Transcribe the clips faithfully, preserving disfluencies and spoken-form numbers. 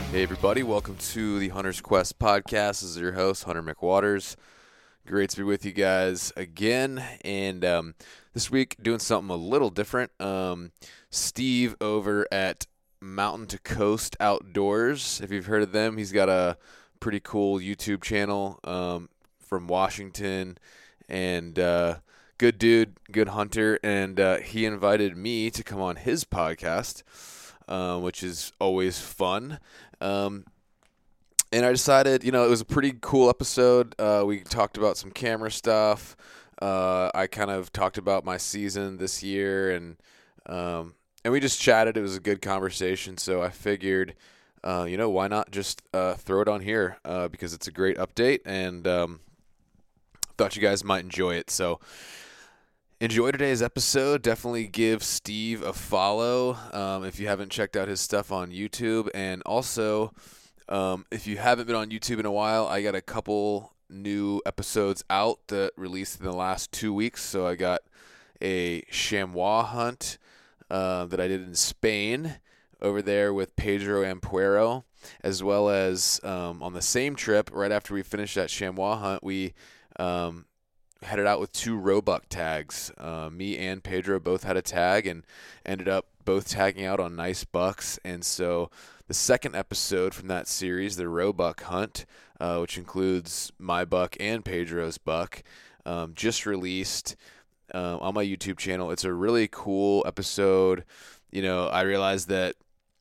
Hey everybody, welcome to the Hunter's Quest podcast. This is your host, Hunter McWaters. Great to be with you guys again. And um, this week, doing something a little different. Um, Steve over at Mountain to Coast Outdoors. If you've heard of them, he's got a pretty cool YouTube channel um, from Washington. And uh, good dude, good hunter. And uh, he invited me to come on his podcast, uh, which is always fun. Um, and I decided, you know, it was a pretty cool episode. Uh, we talked about some camera stuff. Uh, I kind of talked about my season this year, and um, and we just chatted. It was a good conversation. So I figured, uh, you know, why not just uh, throw it on here uh, because it's a great update, and um, thought you guys might enjoy it. So enjoy today's episode. Definitely give Steve a follow um, if you haven't checked out his stuff on YouTube. And also, um, if you haven't been on YouTube in a while, I got a couple new episodes out that released in the last two weeks. So I got a chamois hunt uh, that I did in Spain over there with Pedro Ampuero, as well as um, on the same trip, right after we finished that chamois hunt, we um, headed out with two roebuck tags. Uh, me and Pedro both had a tag and ended up both tagging out on nice bucks. And so the second episode from that series, the roebuck hunt, uh, which includes my buck and Pedro's buck, um, just released uh, on my YouTube channel. It's a really cool episode. You know, I realized that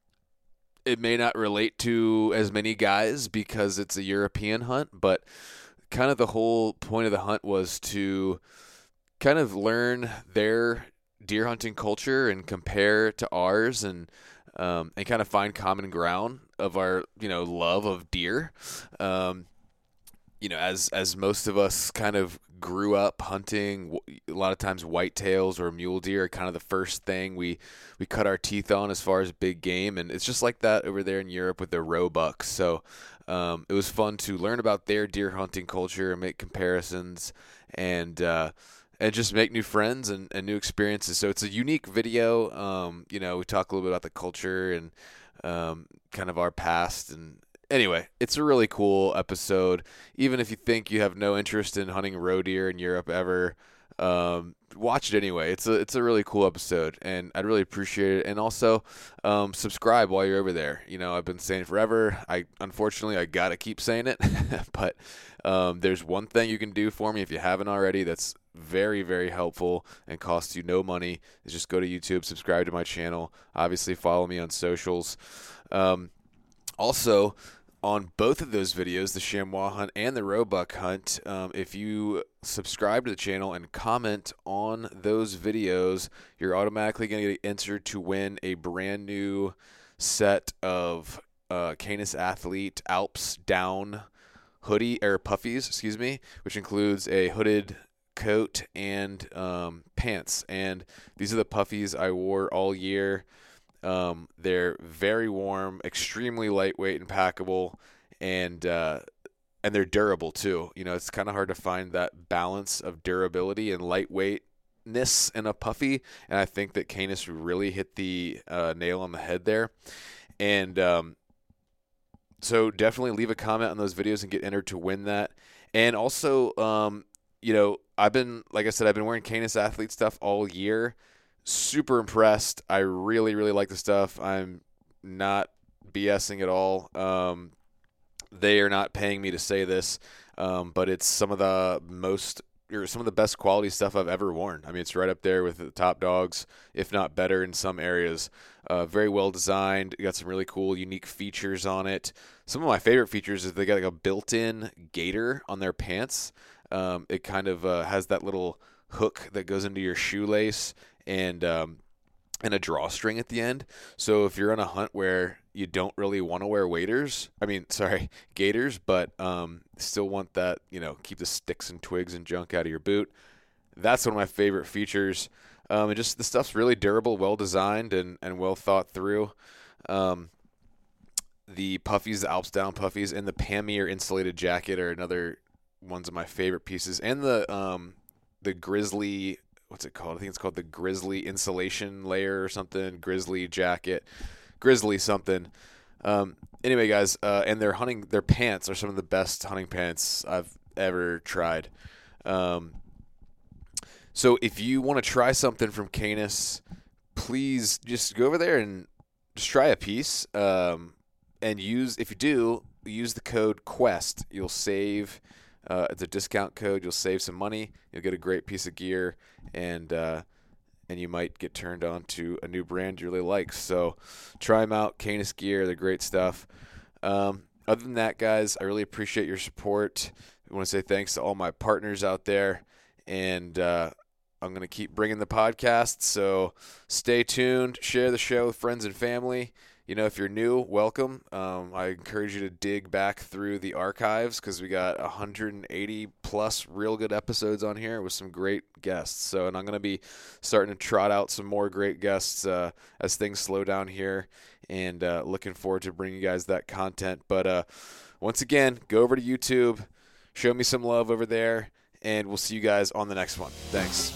it may not relate to as many guys because it's a European hunt, but kind of the whole point of the hunt was to kind of learn their deer hunting culture and compare to ours, and um, and kind of find common ground of our, you know, love of deer. Um, you know, as as most of us kind of grew up hunting, a lot of times whitetails or mule deer are kind of the first thing we we cut our teeth on as far as big game, and it's just like that over there in Europe with the roebucks. So um, it was fun to learn about their deer hunting culture and make comparisons, and uh, and just make new friends and, and new experiences. So it's a unique video. Um, you know, we talk a little bit about the culture and um, kind of our past. And anyway, it's a really cool episode. Even if you think you have no interest in hunting roe deer in Europe ever, um, watch it anyway. It's a it's a really cool episode, and I'd really appreciate it. And also, um, subscribe while you're over there. You know, I've been saying it forever. I unfortunately I gotta keep saying it, but um, there's one thing you can do for me if you haven't already. That's very, very helpful and costs you no money. Is just go to YouTube, subscribe to my channel. Obviously, follow me on socials. Um, also, on both of those videos, the chamois hunt and the roebuck hunt, um, if you subscribe to the channel and comment on those videos, you're automatically going to get entered to win a brand new set of uh, Canis Athlete Alps Down hoodie or puffies, excuse me, which includes a hooded coat and um, pants. And these are the puffies I wore all year. Um, they're very warm, extremely lightweight and packable, and uh, and they're durable too. You know, it's kind of hard to find that balance of durability and lightweightness in a puffy, and I think that Canis really hit the uh, nail on the head there. And um, so definitely leave a comment on those videos and get entered to win that. And also, um, you know, I've been, like I said, I've been wearing Canis Athlete stuff all year. Super impressed. I really, really like the stuff. I'm not BSing at all. Um, they are not paying me to say this, um, but it's some of the most, or some of the best quality stuff I've ever worn. I mean, it's right up there with the top dogs, if not better in some areas. Uh, very well designed. You got some really cool, unique features on it. Some of my favorite features is they got like a built-in gaiter on their pants. Um, it kind of uh, has that little hook that goes into your shoelace, and um, and a drawstring at the end. So if you're on a hunt where you don't really want to wear waders, I mean, sorry, gaiters, but um, still want that, you know, keep the sticks and twigs and junk out of your boot, that's one of my favorite features. Um, and just the stuff's really durable, well designed, and, and well thought through. Um, the puffies, the Alps Down puffies, and the Pamir insulated jacket are another ones of my favorite pieces. And the um, the Grizzly, what's it called? I think it's called the Grizzly insulation layer or something. Grizzly jacket, Grizzly something. Um, anyway, guys, uh, and their hunting their pants are some of the best hunting pants I've ever tried. Um, so if you want to try something from Canis, please just go over there and just try a piece. Um, and use if you do use the code Quest, you'll save. Uh, it's a discount code. You'll save some money. You'll get a great piece of gear, and uh, and you might get turned on to a new brand you really like. So try them out. Canis Gear, they're great stuff. Um, other than that, guys, I really appreciate your support. I want to say thanks to all my partners out there, and uh, I'm going to keep bringing the podcast. So stay tuned. Share the show with friends and family. You know, if you're new, welcome. Um, I encourage you to dig back through the archives because we got one hundred eighty plus real good episodes on here with some great guests. So, and I'm going to be starting to trot out some more great guests uh, as things slow down here, and uh, looking forward to bringing you guys that content. But uh, once again, go over to YouTube, show me some love over there, and we'll see you guys on the next one. Thanks.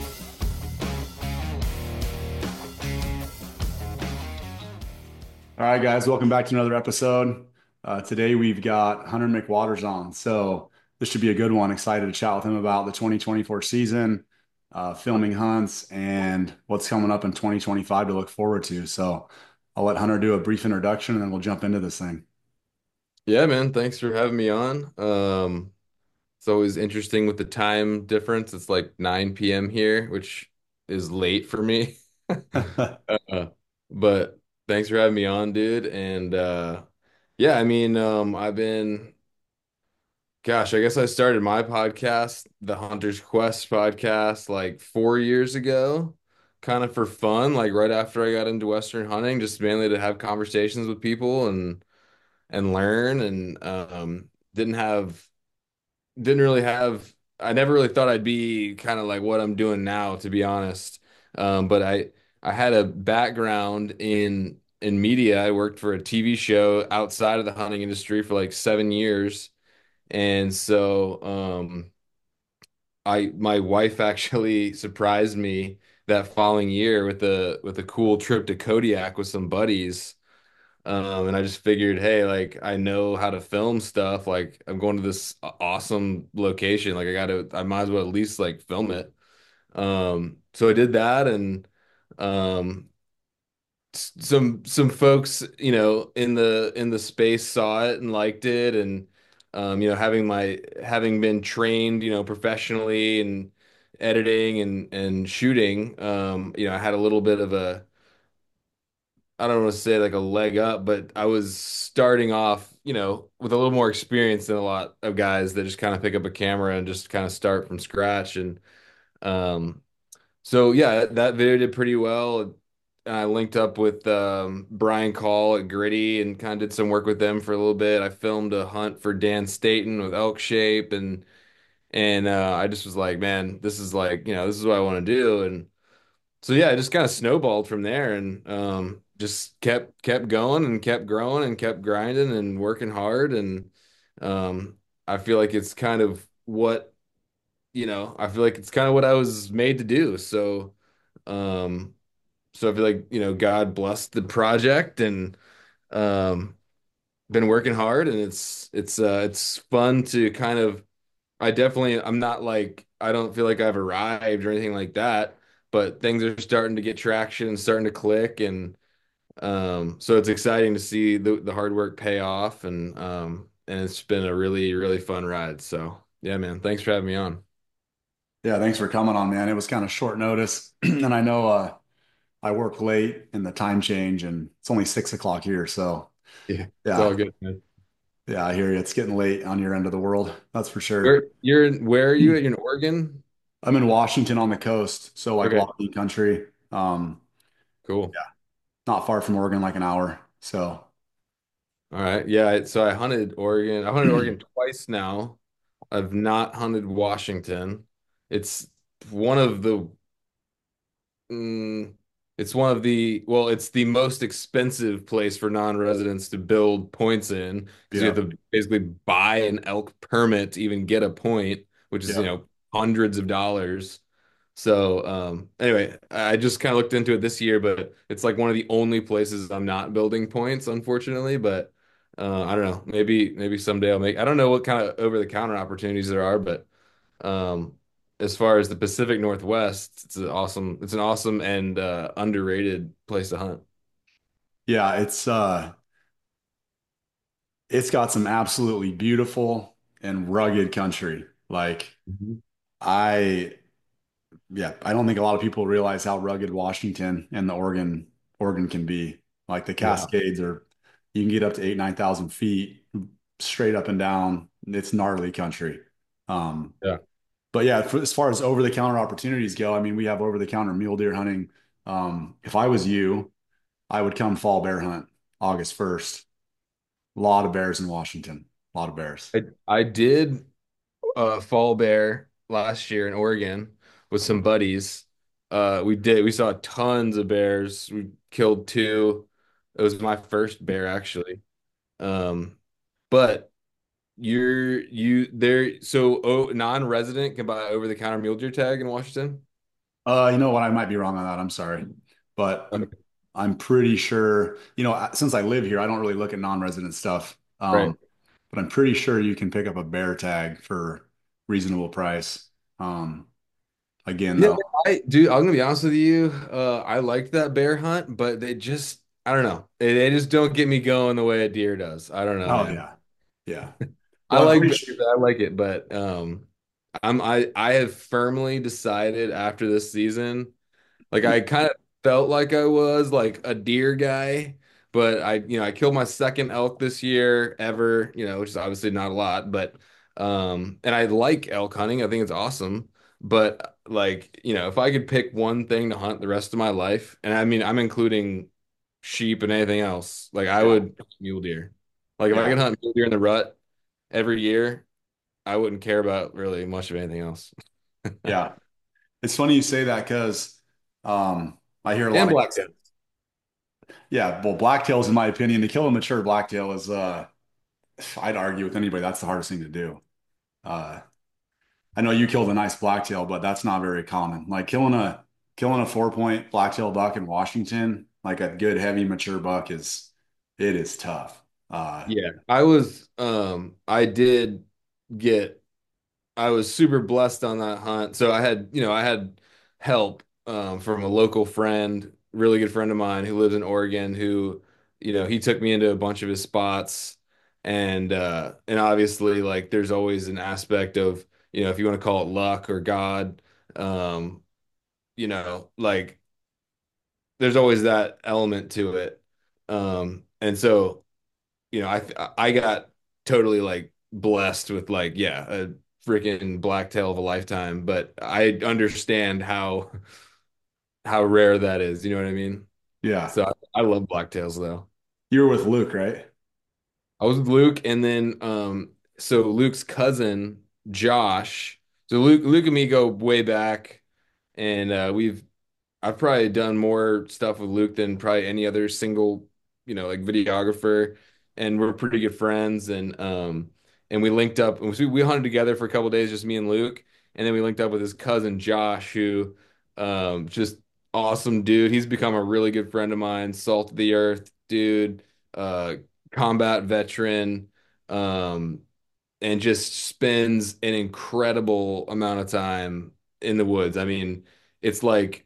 All right, guys, welcome back to another episode. Uh, today we've got Hunter McWaters on, so this should be a good one. Excited to chat with him about the twenty twenty-four season, uh, filming hunts, and what's coming up in twenty twenty-five to look forward to. So I'll let Hunter do a brief introduction, and then we'll jump into this thing. Yeah, man. Thanks for having me on. Um, it's always interesting with the time difference. It's like nine p m here, which is late for me. Uh, but thanks for having me on, dude. And uh, yeah, I mean, um, I've been, gosh, I guess I started my podcast, the Hunter's Quest podcast, like four years ago, kind of for fun, like right after I got into Western hunting, just mainly to have conversations with people and and learn and um, didn't have didn't really have I never really thought I'd be kind of like what I'm doing now, to be honest. Um, but I I had a background in in media. I worked for a T V show outside of the hunting industry for like seven years. And so um I my wife actually surprised me that following year with a with a cool trip to Kodiak with some buddies. Um, and I just figured, hey, like I know how to film stuff. Like I'm going to this awesome location. Like I gotta, I might as well at least like film it. Um, so I did that, and um, s- some some folks, you know, in the in the space saw it and liked it, and um, you know, having my having been trained, you know, professionally and editing and and shooting, um, you know, I had a little bit of a I don't want to say like a leg up, but I was starting off, you know, with a little more experience than a lot of guys that just kind of pick up a camera and just kind of start from scratch. And um, so yeah, that video did pretty well. And I linked up with um, Brian Call at Gritty and kind of did some work with them for a little bit. I filmed a hunt for Dan Staton with Elk Shape, and and uh, I just was like, man, this is like, you know, this is what I want to do. And so yeah, it just kind of snowballed from there, and um, just kept kept going and kept growing and kept grinding and working hard. And um, I feel like it's kind of what, you know, I feel like it's kind of what I was made to do. So um, so I feel like, you know, God blessed the project, and um, been working hard, and it's it's uh, it's fun to kind of I definitely, I'm not like, I don't feel like I've arrived or anything like that, but things are starting to get traction and starting to click. And um, so it's exciting to see the, the hard work pay off. And, um, and it's been a really, really fun ride. So yeah, man, thanks for having me on. Yeah, thanks for coming on, man. It was kind of short notice, and I know uh, I work late in the time change, and it's only six o'clock here. So Yeah, it's all yeah, good, man. yeah, I hear you. It's getting late on your end of the world. That's for sure. Where you're in, where are you? You're in Oregon? I'm in Washington on the coast, so like Okay, Walking Country. Um, cool. yeah, not far from Oregon, like an hour. So, All right. Yeah. I- So I hunted Oregon. I hunted Oregon twice now. I've not hunted Washington. It's one of the Mm, it's one of the, well, it's the most expensive place for non-residents to build points in because you yeah, have to basically buy an elk permit to even get a point, which is, you yeah, know, hundreds of dollars. So, um, anyway, I just kind of looked into it this year, but it's like one of the only places I'm not building points, unfortunately. But, Uh, I don't know. Maybe maybe someday I'll make. I don't know what kind of over the counter opportunities there are, but um, as far as the Pacific Northwest, it's an awesome. It's an awesome and uh, underrated place to hunt. Yeah, it's uh it's got some absolutely beautiful and rugged country. Like Mhm. I yeah, I don't think a lot of people realize how rugged Washington and the Oregon Oregon can be. Like the Yeah. Cascades are, you can get up to eight, nine thousand feet straight up and down. It's gnarly country. Um, Yeah. but yeah, for, as far as over the counter opportunities go, I mean, we have over the counter mule deer hunting. Um, if I was you, I would come fall bear hunt August first. A lot of bears in Washington. A lot of bears. I I did uh fall bear last year in Oregon with some buddies. Uh we did we saw tons of bears. We killed two. It was my first bear actually. Um but you're you there so oh, non-resident can buy over-the-counter mule deer tag in Washington? Uh, you know what? I might be wrong on that. I'm sorry, but I'm Okay. I'm pretty sure. You know, since I live here, I don't really look at non-resident stuff. Right. Um, but I'm pretty sure you can pick up a bear tag for reasonable price. Um, again, Yeah, though. I dude, I'm gonna be honest with you. Uh I liked that bear hunt, but they just I don't know. They, they just don't get me going the way a deer does. I don't know, Oh man. yeah, yeah. I Well, I'm like pretty bears, sure. I like it, but um I'm I I have firmly decided after this season, like I kind of felt like I was like a deer guy, but I you know, I killed my second elk this year ever, you know, which is obviously not a lot, but um and I like elk hunting. I think it's awesome. But like, you know, if I could pick one thing to hunt the rest of my life, and I mean I'm including sheep and anything else, like I Yeah, would mule deer. Like if I yeah, could hunt mule deer in the rut every year, I wouldn't care about really much of anything else. yeah. It's funny you say that because um, I hear a lot And of guys. blacktail. Yeah, well, blacktails, in my opinion, to kill a mature blacktail is, uh, I'd argue with anybody, that's the hardest thing to do. Uh, I know you killed a nice blacktail, but that's not very common. Like killing a killing a four point blacktail buck in Washington, like a good heavy mature buck is it is tough. Uh Yeah, I was um I did get I was super blessed on that hunt. So I had, you know, I had help um from a local friend, really good friend of mine who lives in Oregon who, you know, he took me into a bunch of his spots and uh and obviously like there's always an aspect of, you know, if you want to call it luck or God, um, you know, like there's always that element to it. Um and so you know, I I got totally like blessed with like, yeah, a freaking blacktail of a lifetime, but I understand how how rare that is. You know what I mean? yeah. So I, I love blacktails though. You were with Luke, right? I was with Luke, and then um, so Luke's cousin Josh. So Luke, Luke and me go way back, and uh, we've I've probably done more stuff with Luke than probably any other single, you know, like videographer, and we're pretty good friends. And um, and we linked up, and we, we hunted together for a couple of days, just me and Luke, and then we linked up with his cousin Josh, who, um, just awesome dude. He's become a really good friend of mine, salt of the earth dude, uh, combat veteran, um, and just spends an incredible amount of time in the woods. I mean, it's like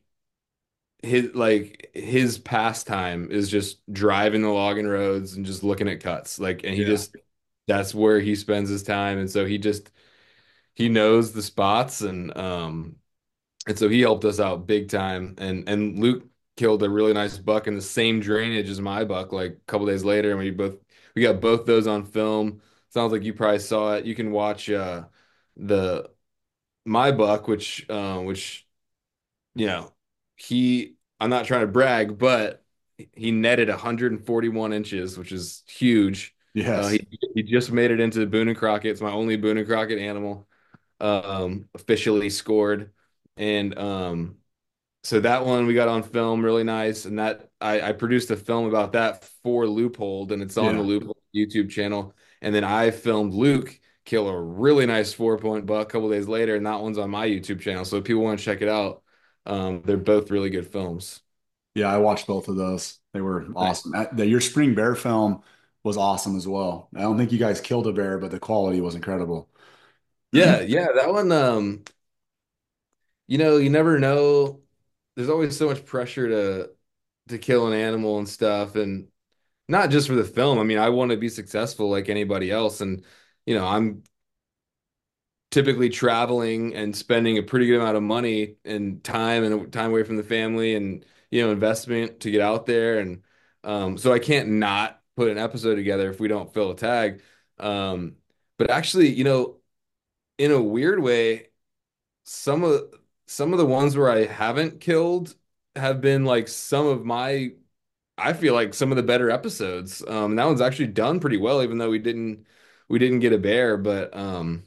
his like his pastime is just driving the logging roads and just looking at cuts. Like, and he Yeah. just that's where he spends his time. And so he just he knows the spots and um and so he helped us out big time. And and Luke killed a really nice buck in the same drainage as my buck like a couple days later, and we both we got both those on film. Sounds like you probably saw it. You can watch uh the my buck, which uh, which you know, he, I'm not trying to brag, but he netted one hundred forty-one inches, which is huge. Uh, Yes. he he just made it into Boone and Crockett. It's my only Boone and Crockett animal, um, officially scored, and um, so that one we got on film, really nice. And that I, I produced a film about that for Loophole, and it's on the Yeah. Loophole YouTube channel. And then I filmed Luke kill a really nice four point buck a couple days later, and that one's on my YouTube channel. So if people want to check it out, um, they're both really good films. Yeah, I watched both of those. They were Nice. awesome. Uh, The, your spring bear film was awesome as well. I don't think you guys killed a bear, but the quality was incredible. Yeah, yeah, that one, um, you know, you never know. There's always so much pressure to to kill an animal and stuff, and not just for the film. I mean, I want to be successful like anybody else, and you know, I'm typically traveling and spending a pretty good amount of money and time and time away from the family and you know investment to get out there and um, so I can't not put an episode together if we don't fill a tag. Um, but actually, you know, in a weird way, some of some of the ones where I haven't killed have been like some of my I feel like some of the better episodes. Um, that one's actually done pretty well, even though we didn't we didn't get a bear, but um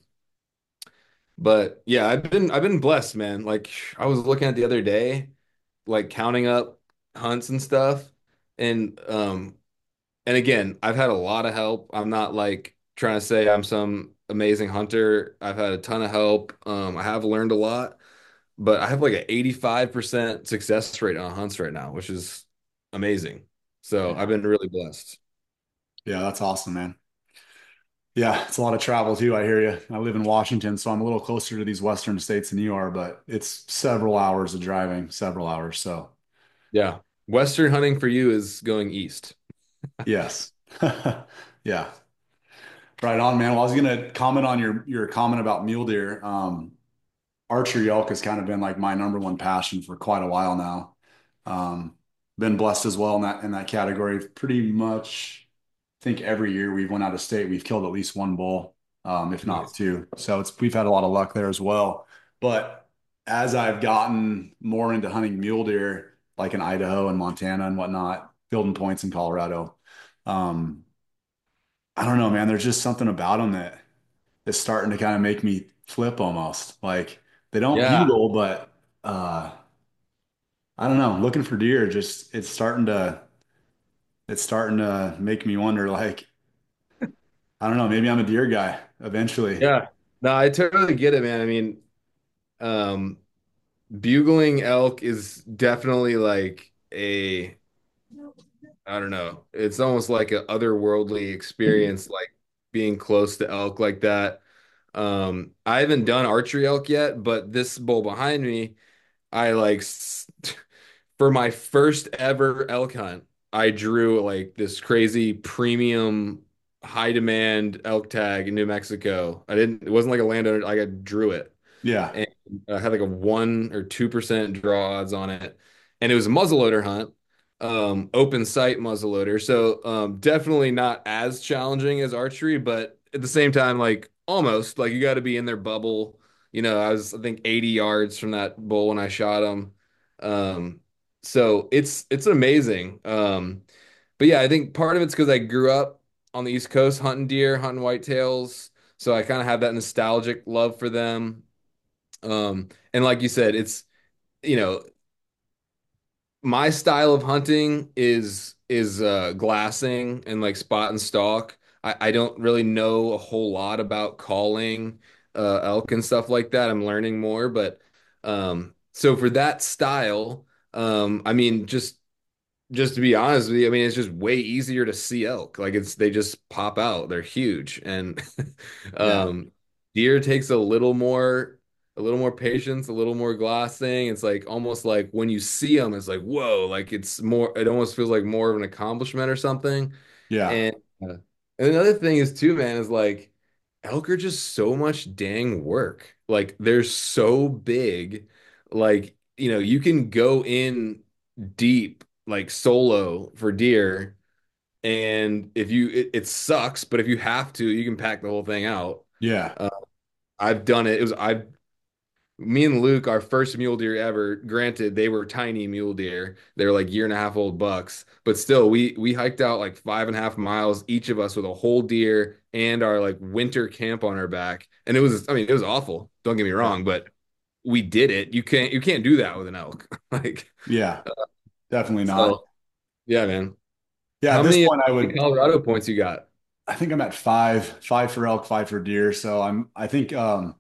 but yeah, I've been I've been blessed, man. Like I was looking at the other day, like counting up hunts and stuff. And um and again, I've had a lot of help. I'm not like trying to say I'm some amazing hunter. I've had a ton of help. Um, I have learned a lot, but I have like an eighty-five percent success rate on hunts right now, which is amazing. So I've Yeah. been really blessed. Yeah, that's awesome, man. Yeah, it's a lot of travel too. I hear you. I live in Washington, so I'm a little closer to these western states than you are, but it's several hours of driving, several hours. So, Yeah. Western hunting for you is going east. yes. Yeah. Right on, man. Well, I was gonna comment on your your comment about mule deer. Um, archery elk has kind of been like my number one passion for quite a while now. Um, been blessed as well in that in that category. Pretty much, I think every year we've went out of state, we've killed at least one bull, um, if not Nice. two. So it's we've had a lot of luck there as well. But as I've gotten more into hunting mule deer, like in Idaho and Montana and whatnot, building points in Colorado, um, I don't know, man. There's just something about them that is starting to kind of make me flip almost. Like they don't Yeah. bugle, but uh, I don't know. Looking for deer, just it's starting to it's starting to make me wonder. Like I don't know. Maybe I'm a deer guy eventually. Yeah. No, I totally get it, man. I mean, um, bugling elk is definitely like a, I don't know, it's almost like a otherworldly experience, like being close to elk like that. Um, I haven't done archery elk yet, but this bull behind me, I like s- for my first ever elk hunt, I drew like this crazy premium high demand elk tag in New Mexico. I didn't, it wasn't like a landowner, like I drew it. Yeah, And I had like a one or two percent draw odds on it. And it was a muzzleloader hunt, um, open sight muzzleloader. So um, definitely not as challenging as archery, but at the same time, like almost like you got to be in their bubble. You know, I was I think eighty yards from that bull when I shot him. Um, so it's it's amazing. Um, but yeah, I think part of it's because I grew up on the East Coast hunting deer, hunting whitetails. So I kind of have that nostalgic love for them. Um, and like you said, it's, you know, my style of hunting is is uh glassing and like spot and stalk. I, I don't really know a whole lot about calling uh elk and stuff like that. I'm learning more, but um so for that style, um I mean just just to be honest with you, I mean, it's just way easier to see elk. Like it's they just pop out. They're huge. And yeah, um deer takes a little more a little more patience, a little more glassing. It's like almost like when you see them, it's like, whoa, like it's more, it almost feels like more of an accomplishment or something. yeah, And uh, and another thing is too, man, is like elk are just so much dang work. Like they're so big. Like, you know, you can go in deep like solo for deer, and if you it, it sucks, but if you have to, you can pack the whole thing out. yeah, Uh, I've done it. It was I me and Luke, our first mule deer ever. Granted, they were tiny mule deer. They were like year and a half old bucks, but still, we we hiked out like five and a half miles each of us with a whole deer and our like winter camp on our back. And it was, I mean, it was awful. Don't get me yeah, wrong, but we did it. You can't you can't do that with an elk. Like yeah. Definitely not. so, yeah, man. Yeah, How at this many point, I would. Colorado points you got? I think I'm at five, five for elk, five for deer. So I'm. I think um,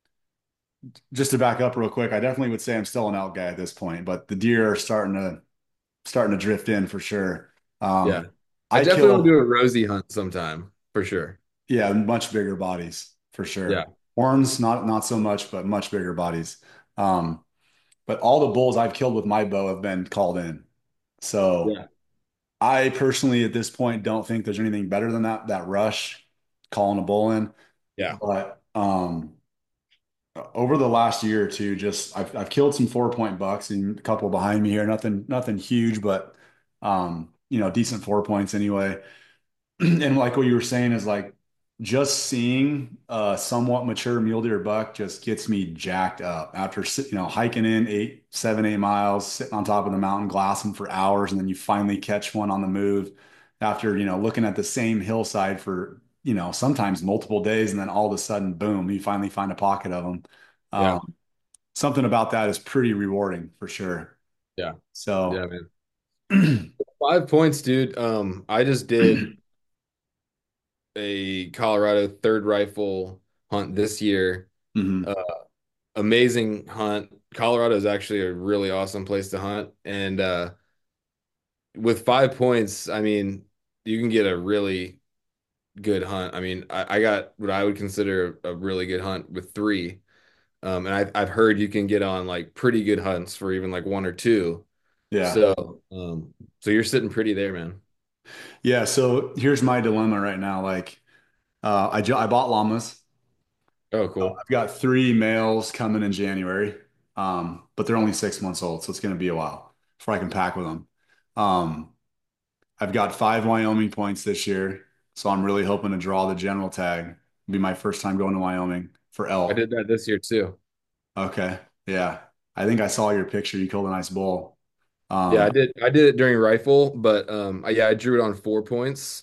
just to back up real quick, I definitely would say I'm still an elk guy at this point, but the deer are starting to starting to drift in for sure. Yeah. Um, I I definitely want to do kill, a rosy hunt sometime for sure. yeah, much bigger bodies for Yeah. sure. Horns, not not so much, but much bigger bodies. Um, but all the bulls I've killed with my bow have been called in. So Yeah. I personally, at this point, don't think there's anything better than that that rush, calling a bull in. Yeah. But um, over the last year or two, just I've I've killed some four point bucks and a couple behind me here. Nothing nothing huge, but um, you know, decent four points anyway. And like what you were saying is like just seeing a somewhat mature mule deer buck just gets me jacked up after sit- you know hiking in eight, seven, eight miles, sitting on top of the mountain, glassing for hours, and then you finally catch one on the move after you know looking at the same hillside for you know sometimes multiple days, and then all of a sudden, boom, you finally find a pocket of them. Yeah. Um, something about that is pretty rewarding for sure. Yeah. Yeah, So, man. Five points, dude. Um, I just did a Colorado third rifle hunt this year. mhm. Uh, amazing hunt. Colorado is actually a really awesome place to hunt. And uh, with five points, I mean, you can get a really good hunt. I mean, I, I got what I would consider a really good hunt with three. Um, and I've, I've heard you can get on like pretty good hunts for even like one or two. Yeah. So, um, so you're sitting pretty there, man. Yeah, so here's my dilemma right now. Like, uh, I ju- I bought llamas. Oh, Uh, cool. I've got three males coming in January, um, but they're only six months old, so it's going to be a while before I can pack with them. Um, I've got five Wyoming points this year, so I'm really hoping to draw the general tag. It'll be my first time going to Wyoming for I elk. did that this year too. Okay, yeah, I think I saw your picture. You killed a nice bull. Yeah, I Um, did. I did it during rifle, but um, I, yeah, I drew it on four points.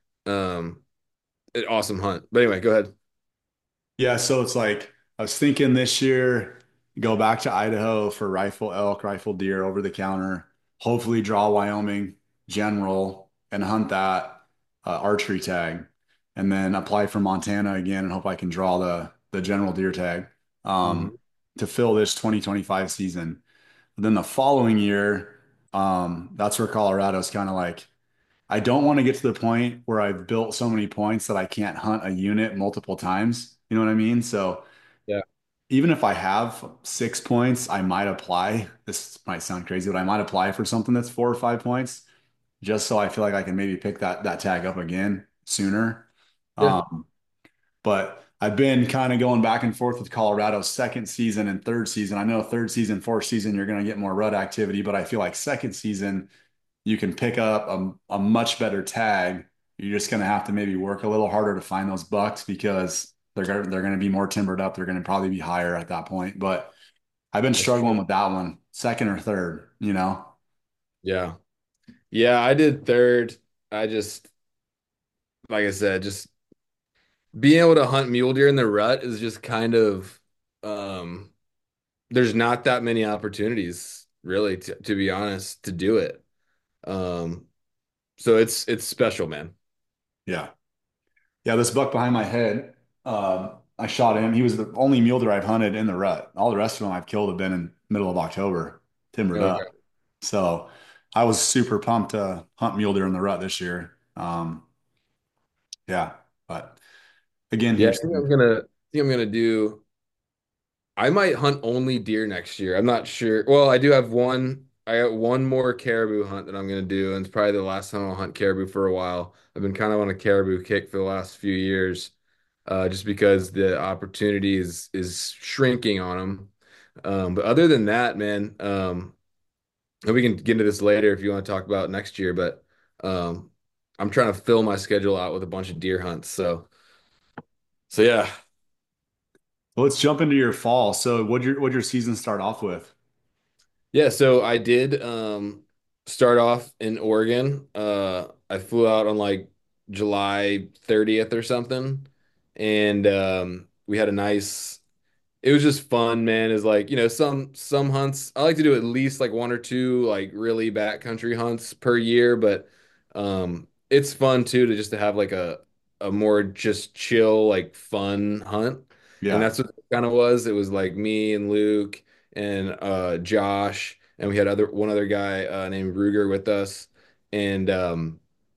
Um, an awesome hunt. But anyway, go ahead. Yeah, so it's like I was thinking this year, go back to Idaho for rifle elk, rifle deer over the counter, hopefully draw Wyoming general and hunt that uh, archery tag, and then apply for Montana again and hope I can draw the the general deer tag um, Mhm. to fill this twenty twenty-five season. But then the following year, um, that's where Colorado's kind of like I don't want to get to the point where I've built so many points that I can't hunt a unit multiple times. You know what I mean? So Yeah, even if I have six points, I might apply. This might sound crazy, but I might apply for something that's four or five points just so I feel like I can maybe pick that that tag up again sooner. yeah, Um, but I've been kind of going back and forth with Colorado second season and third season. I know third season, fourth season, you're going to get more rut activity, but I feel like second season you can pick up a, a much better tag. You're just going to have to maybe work a little harder to find those bucks because they're gonna, they're going to be more timbered up. They're going to probably be higher at that point. But I've been that's struggling true. with that one, second or third, you know? Yeah, yeah, I did third. I just, like I said, just being able to hunt mule deer in the rut is just kind of, um, there's not that many opportunities, really, to, to be honest, to do it. Um, so it's it's special, man. Yeah. Yeah. This buck behind my head, uh, I shot him. He was the only mule deer I've hunted in the rut. All the rest of them I've killed have been in middle of October, timbered Okay. up. So I was super pumped to hunt mule deer in the rut this year. Um, yeah. But again, Yeah, I here's think I'm gonna I think I'm gonna do. I might hunt only deer next year. I'm not sure. Well, I do have one. I got one more caribou hunt that I'm gonna do, and it's probably the last time I'll hunt caribou for a while. I've been kind of on a caribou kick for the last few years, uh, just because the opportunity is is shrinking on them. Um, but other than that, man, um, and we can get into this later if you want to talk about next year. But um, I'm trying to fill my schedule out with a bunch of deer hunts. So, so yeah. Well, let's jump into your fall. So, what your what your season start off with? Yeah, so I did um start off in Oregon. Uh I flew out on like July thirtieth or something. And um we had a nice it was just fun, man. Is like, you know, some some hunts I like to do at least like one or two like really backcountry hunts per year, but um it's fun too to just to have like a a more just chill, like fun hunt. And Yeah. that's what it kind of was. It was like me and Luke and uh Josh, and we had other one other guy uh named Ruger with us. And um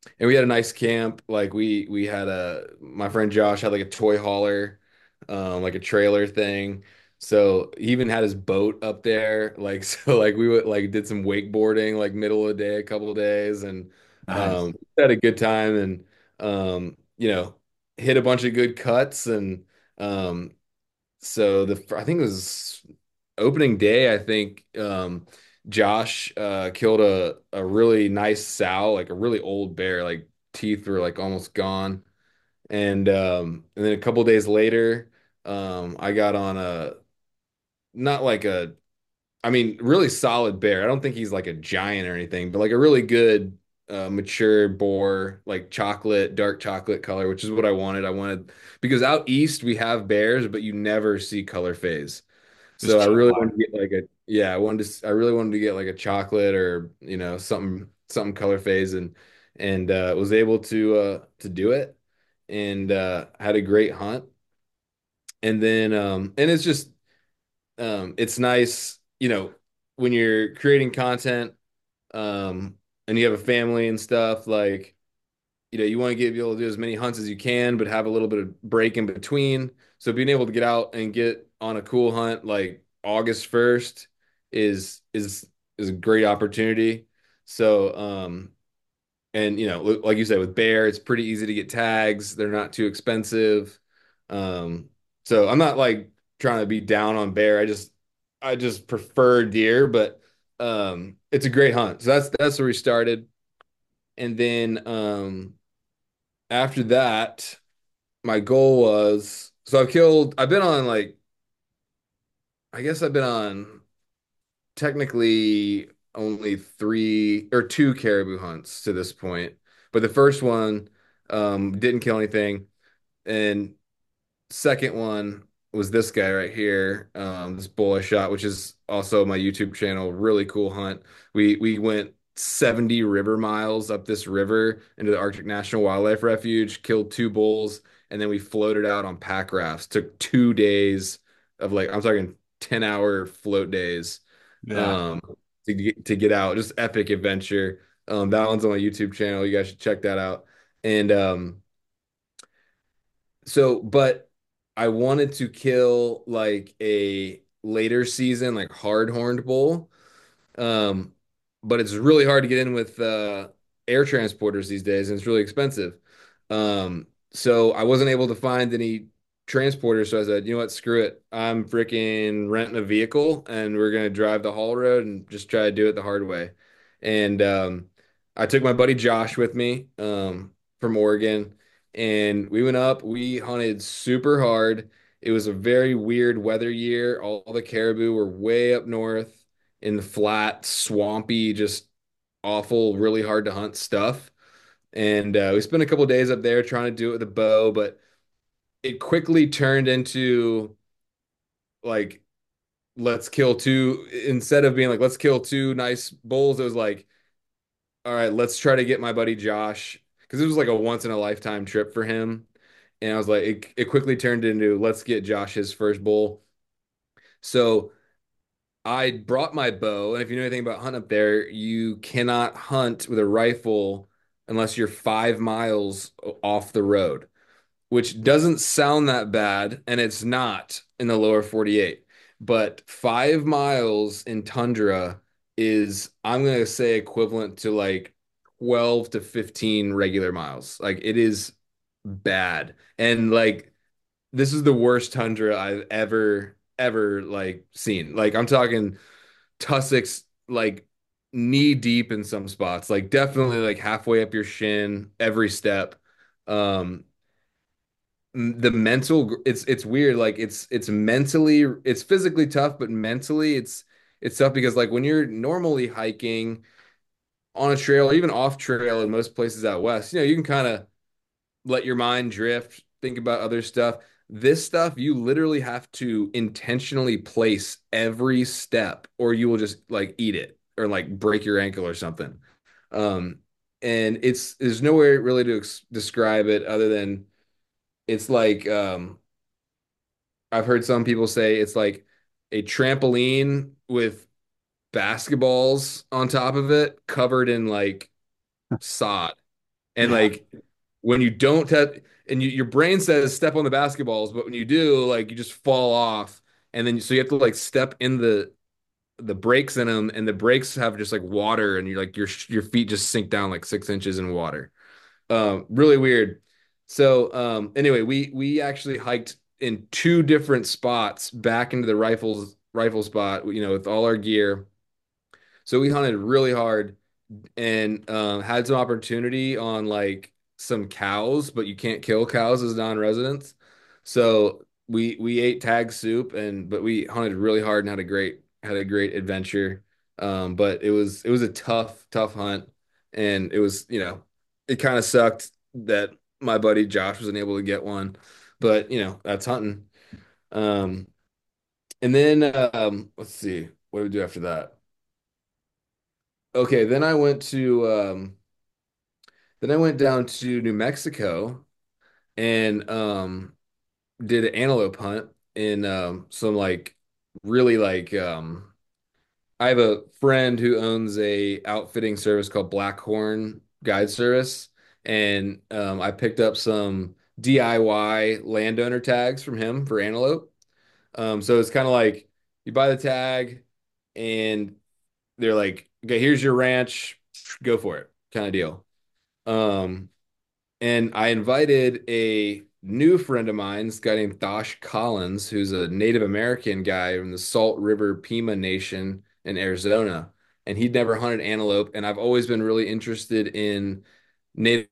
and we had a nice camp. Like we we had a my friend Josh had like a toy hauler, um, like a trailer thing. So he even had his boat up there. Like so, like we would like did some wakeboarding like middle of the day, a couple of days, and Nice. um, had a good time and um, you know hit a bunch of good cuts and um, so the I think it was opening day. I think um, Josh uh, killed a a really nice sow, like a really old bear, like teeth were like almost gone. And um, and then a couple days later, um, I got on a not like a I mean really solid bear. I don't think he's like a giant or anything, but like a really good uh, mature boar, like chocolate, dark chocolate color, which is what I wanted. I wanted because out east we have bears, but you never see color phase. Just So I jet really black. wanted to get like a yeah, I wanted to I really wanted to get like a chocolate or you know something something color phase and and uh was able to uh to do it and uh had a great hunt. And then um and it's just um it's nice, you know, when you're creating content um and you have a family and stuff like you know, you want to get be able to do as many hunts as you can, but have a little bit of break in between. So being able to get out and get on a cool hunt like August first is is is a great opportunity. So um and you know, like you said with bear, it's pretty easy to get tags. They're not too expensive. Um so I'm not like trying to be down on bear. I just I just prefer deer, but um it's a great hunt. So that's that's where we started. And then um after that, my goal was so I've killed, I've been on like, I guess I've been on technically only three or two caribou hunts to this point. But the first one um, didn't kill anything. And second one was this guy right here, um, this bull I shot, which is also my YouTube channel. Really cool hunt. We we went seventy river miles up this river into the Arctic National Wildlife Refuge, killed two bulls, and then we floated out on pack rafts. Took two days of like I'm talking ten hour float days Yeah. um, to get, to get out. Just epic adventure. Um, that one's on my YouTube channel. You guys should check that out. And um, so, but I wanted to kill like a later season, like hard horned bull. Um, but it's really hard to get in with uh, air transporters these days, and it's really expensive. Um, so I wasn't able to find any transporters. So I said, you know what, screw it. I'm freaking renting a vehicle, and we're gonna drive the haul road and just try to do it the hard way. And um, I took my buddy Josh with me um, from Oregon, and we went up. We hunted super hard. It was a very weird weather year. All the caribou were way up north in the flat, swampy, just awful, really hard to hunt stuff. And uh, we spent a couple of days up there trying to do it with a bow, but it quickly turned into like, let's kill two. Instead of being like, let's kill two nice bulls, it was like, all right, let's try to get my buddy Josh, because it was like a once in a lifetime trip for him. And I was like, it, it quickly turned into, let's get Josh his first bull. So I brought my bow, and if you know anything about hunting up there, you cannot hunt with a rifle unless you're five miles off the road, which doesn't sound that bad, and it's not in the lower forty-eight. But five miles in tundra is, I'm gonna say, equivalent to like twelve to fifteen regular miles. Like it is bad. And like this is the worst tundra I've ever, ever like seen. Like I'm talking tussocks like knee deep in some spots, like definitely like halfway up your shin every step. Um, the mental, it's it's weird. Like it's it's mentally, it's physically tough, but mentally it's it's tough because like when you're normally hiking on a trail or even off trail in most places out west, you know, you can kind of let your mind drift, think about other stuff. This stuff, you literally have to intentionally place every step, or you will just like eat it or like break your ankle or something. Um, and it's there's nowhere really to ex describe it other than it's like um, I've heard some people say it's like a trampoline with basketballs on top of it, covered in like sod. And Yeah. like when you don't have, and you, your brain says step on the basketballs, but when you do, like you just fall off. And then so you have to like step in the the breaks in them, and the breaks have just like water, and you're like your your feet just sink down like six inches in water. Um, really weird. So um, anyway, we we actually hiked in two different spots back into the rifles rifle spot, you know, with all our gear. So we hunted really hard and um, had some opportunity on like some cows, but you can't kill cows as non-residents. So we we ate tag soup and but we hunted really hard and had a great had a great adventure. Um, but it was it was a tough tough hunt, and it was you know it kind of sucked that my buddy Josh wasn't able to get one, but you know that's hunting. Um, and then um, let's see what do we do after that. Okay, then I went to um, then I went down to New Mexico and um did an antelope hunt in um some like really like um I have a friend who owns a outfitting service called Blackhorn Guide Service, and um I picked up some D I Y landowner tags from him for antelope. Um so it's kind of like you buy the tag and they're like, okay, here's your ranch, go for it, kind of deal. Um And I invited a new friend of mine, this guy named Thosh Collins, who's a Native American guy from the Salt River Pima Nation in Arizona. And he'd never hunted antelope. And I've always been really interested in Native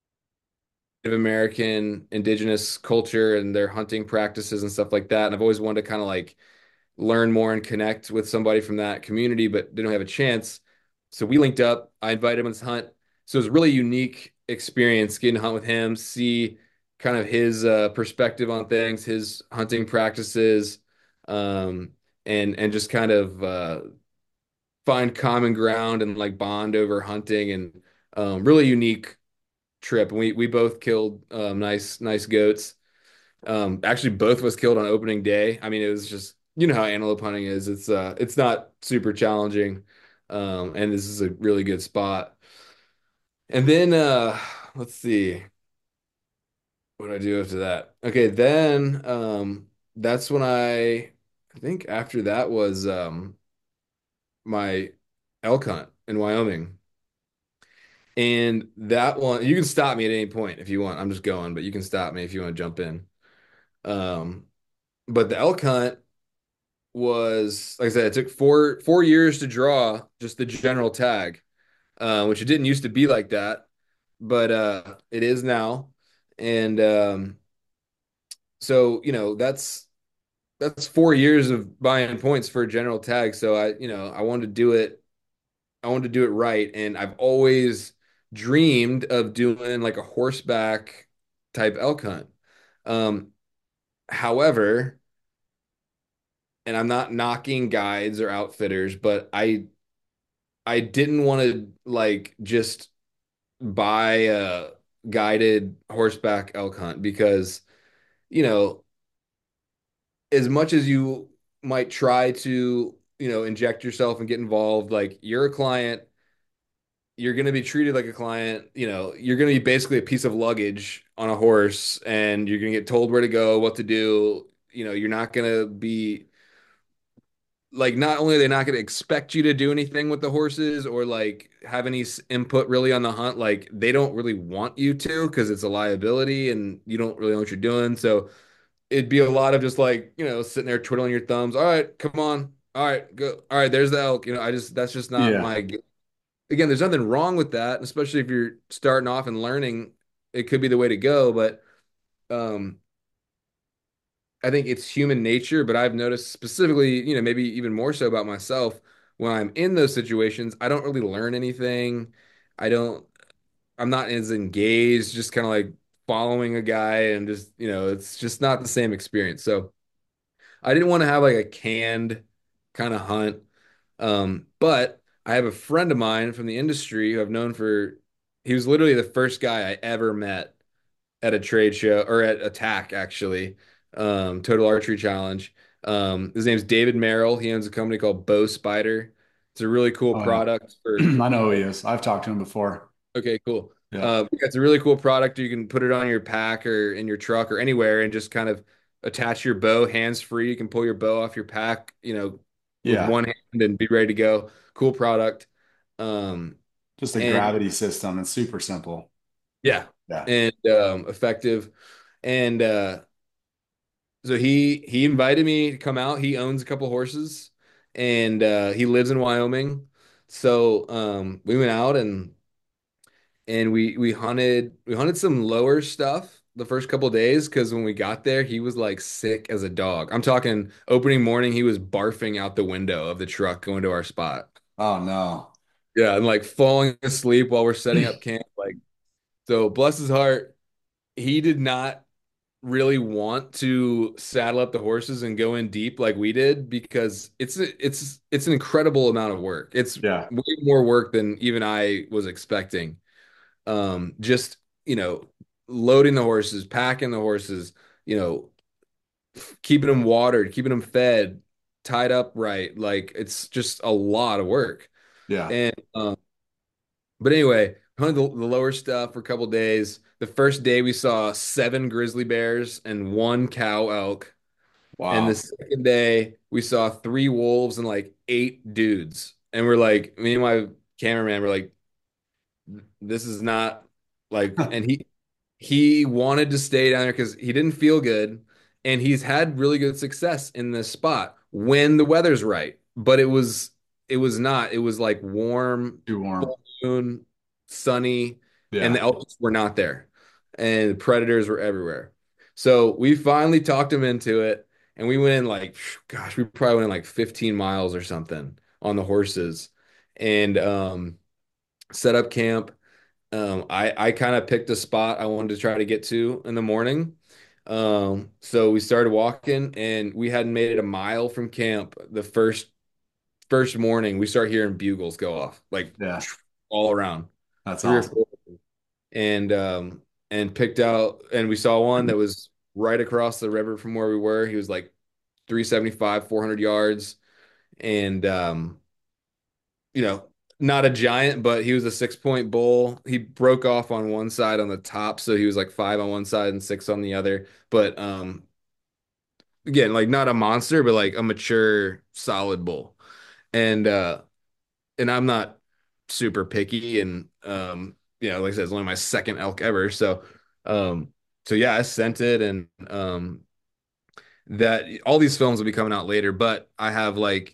American indigenous culture and their hunting practices and stuff like that. And I've always wanted to kind of like learn more and connect with somebody from that community, but didn't have a chance. So we linked up. I invited him on this hunt. So it was a really unique experience getting to hunt with him, see kind of his uh, perspective on things, his hunting practices, um, and and just kind of uh, find common ground and like bond over hunting and um, really unique trip. And we we both killed um, nice nice goats. Um, actually, both of us killed on opening day. I mean, it was just you know how antelope hunting is. It's uh, it's not super challenging, um, and this is a really good spot. And then uh, let's see, what do I do after that? Okay, then um, that's when I, I think after that was um, my elk hunt in Wyoming. And that one, you can stop me at any point if you want. I'm just going, but you can stop me if you want to jump in. Um, but the elk hunt was like I said, it took four four years to draw just the general tag, uh, which it didn't used to be like that, but uh, it is now. And um, so you know that's that's four years of buying points for a general tag. So I you know I wanted to do it. I wanted to do it right, and I've always dreamed of doing like a horseback type elk hunt. Um, however, and I'm not knocking guides or outfitters, but I I didn't want to like just buy a guided horseback elk hunt because, you know, as much as you might try to, you know, inject yourself and get involved, like you're a client, you're going to be treated like a client, you know, you're going to be basically a piece of luggage on a horse and you're going to get told where to go, what to do. You know, you're not going to be like not only are they not going to expect you to do anything with the horses or like have any s- input really on the hunt, like they don't really want you to because it's a liability and you don't really know what you're doing. So it'd be a lot of just like, you know, sitting there twiddling your thumbs. All right, come on. All right, go. All right, there's the elk. You know, I just that's just not Yeah. my again, there's nothing wrong with that, especially if you're starting off and learning, it could be the way to go, but um I think it's human nature, but I've noticed specifically, you know, maybe even more so about myself when I'm in those situations, I don't really learn anything. I don't, I'm not as engaged, just kind of like following a guy and just, you know, it's just not the same experience. So I didn't want to have like a canned kind of hunt. Um, but I have a friend of mine from the industry who I've known for, he was literally the first guy I ever met at a trade show or at a TAC actually, um, Total Archery Challenge. Um, his name's David Merrill. He owns a company called Bow Spider. It's a really cool Oh, yeah. product for, for I know who he is. I've talked to him before. okay, cool. Yeah. Uh, it's a really cool product. You can put it on your pack or in your truck or anywhere and just kind of attach your bow hands free. You can pull your bow off your pack, you know, with Yeah. one hand and be ready to go. Cool product. Um, Just a and gravity system. It's super simple. yeah, Yeah. and um, effective. And uh, so he he invited me to come out. He owns a couple horses, and uh, he lives in Wyoming. So um, we went out and and we we hunted we hunted some lower stuff the first couple days because when we got there, he was like sick as a dog. I'm talking opening morning, he was barfing out the window of the truck going to our spot. Oh no. Yeah, and like falling asleep while we're setting up camp. Like, so bless his heart, he did not really want to saddle up the horses and go in deep like we did because it's it's it's an incredible amount of work. It's Yeah. way more work than even I was expecting. Um, just, you know, loading the horses, packing the horses, you know, keeping them watered, keeping them fed, tied up right. Like it's just a lot of work. Yeah. And um, but anyway, hunted the, the lower stuff for a couple days. The first day we saw seven grizzly bears and one cow elk. And the Wow. second day we saw three wolves and like eight dudes. And we're like, me and my cameraman were like, this is not like, and he he wanted to stay down there because he didn't feel good, and he's had really good success in this spot when the weather's right. But it was it was not. It was like warm, Too warm. full moon, sunny, and the Yeah. elks were not there, and predators were everywhere. So we finally talked him into it, and we went in like, gosh, we probably went in like fifteen miles or something on the horses, and um, set up camp. Um, I I kind of picked a spot I wanted to try to get to in the morning. Um, so we started walking, and we hadn't made it a mile from camp. The first first morning, we start hearing bugles go off like Yeah. all around, That's three or awesome. four, and um and picked out, and we saw one that was right across the river from where we were. He was like three seventy-five, four hundred yards, and um you know, not a giant, but he was a six point bull. He broke off on one side on the top, so he was like five on one side and six on the other. But um, again, like not a monster, but like a mature, solid bull. And uh, and I'm not super picky, and um, you know, like I said, it's only my second elk ever. So um, so yeah, I sent it, and um, that all these films will be coming out later, but I have like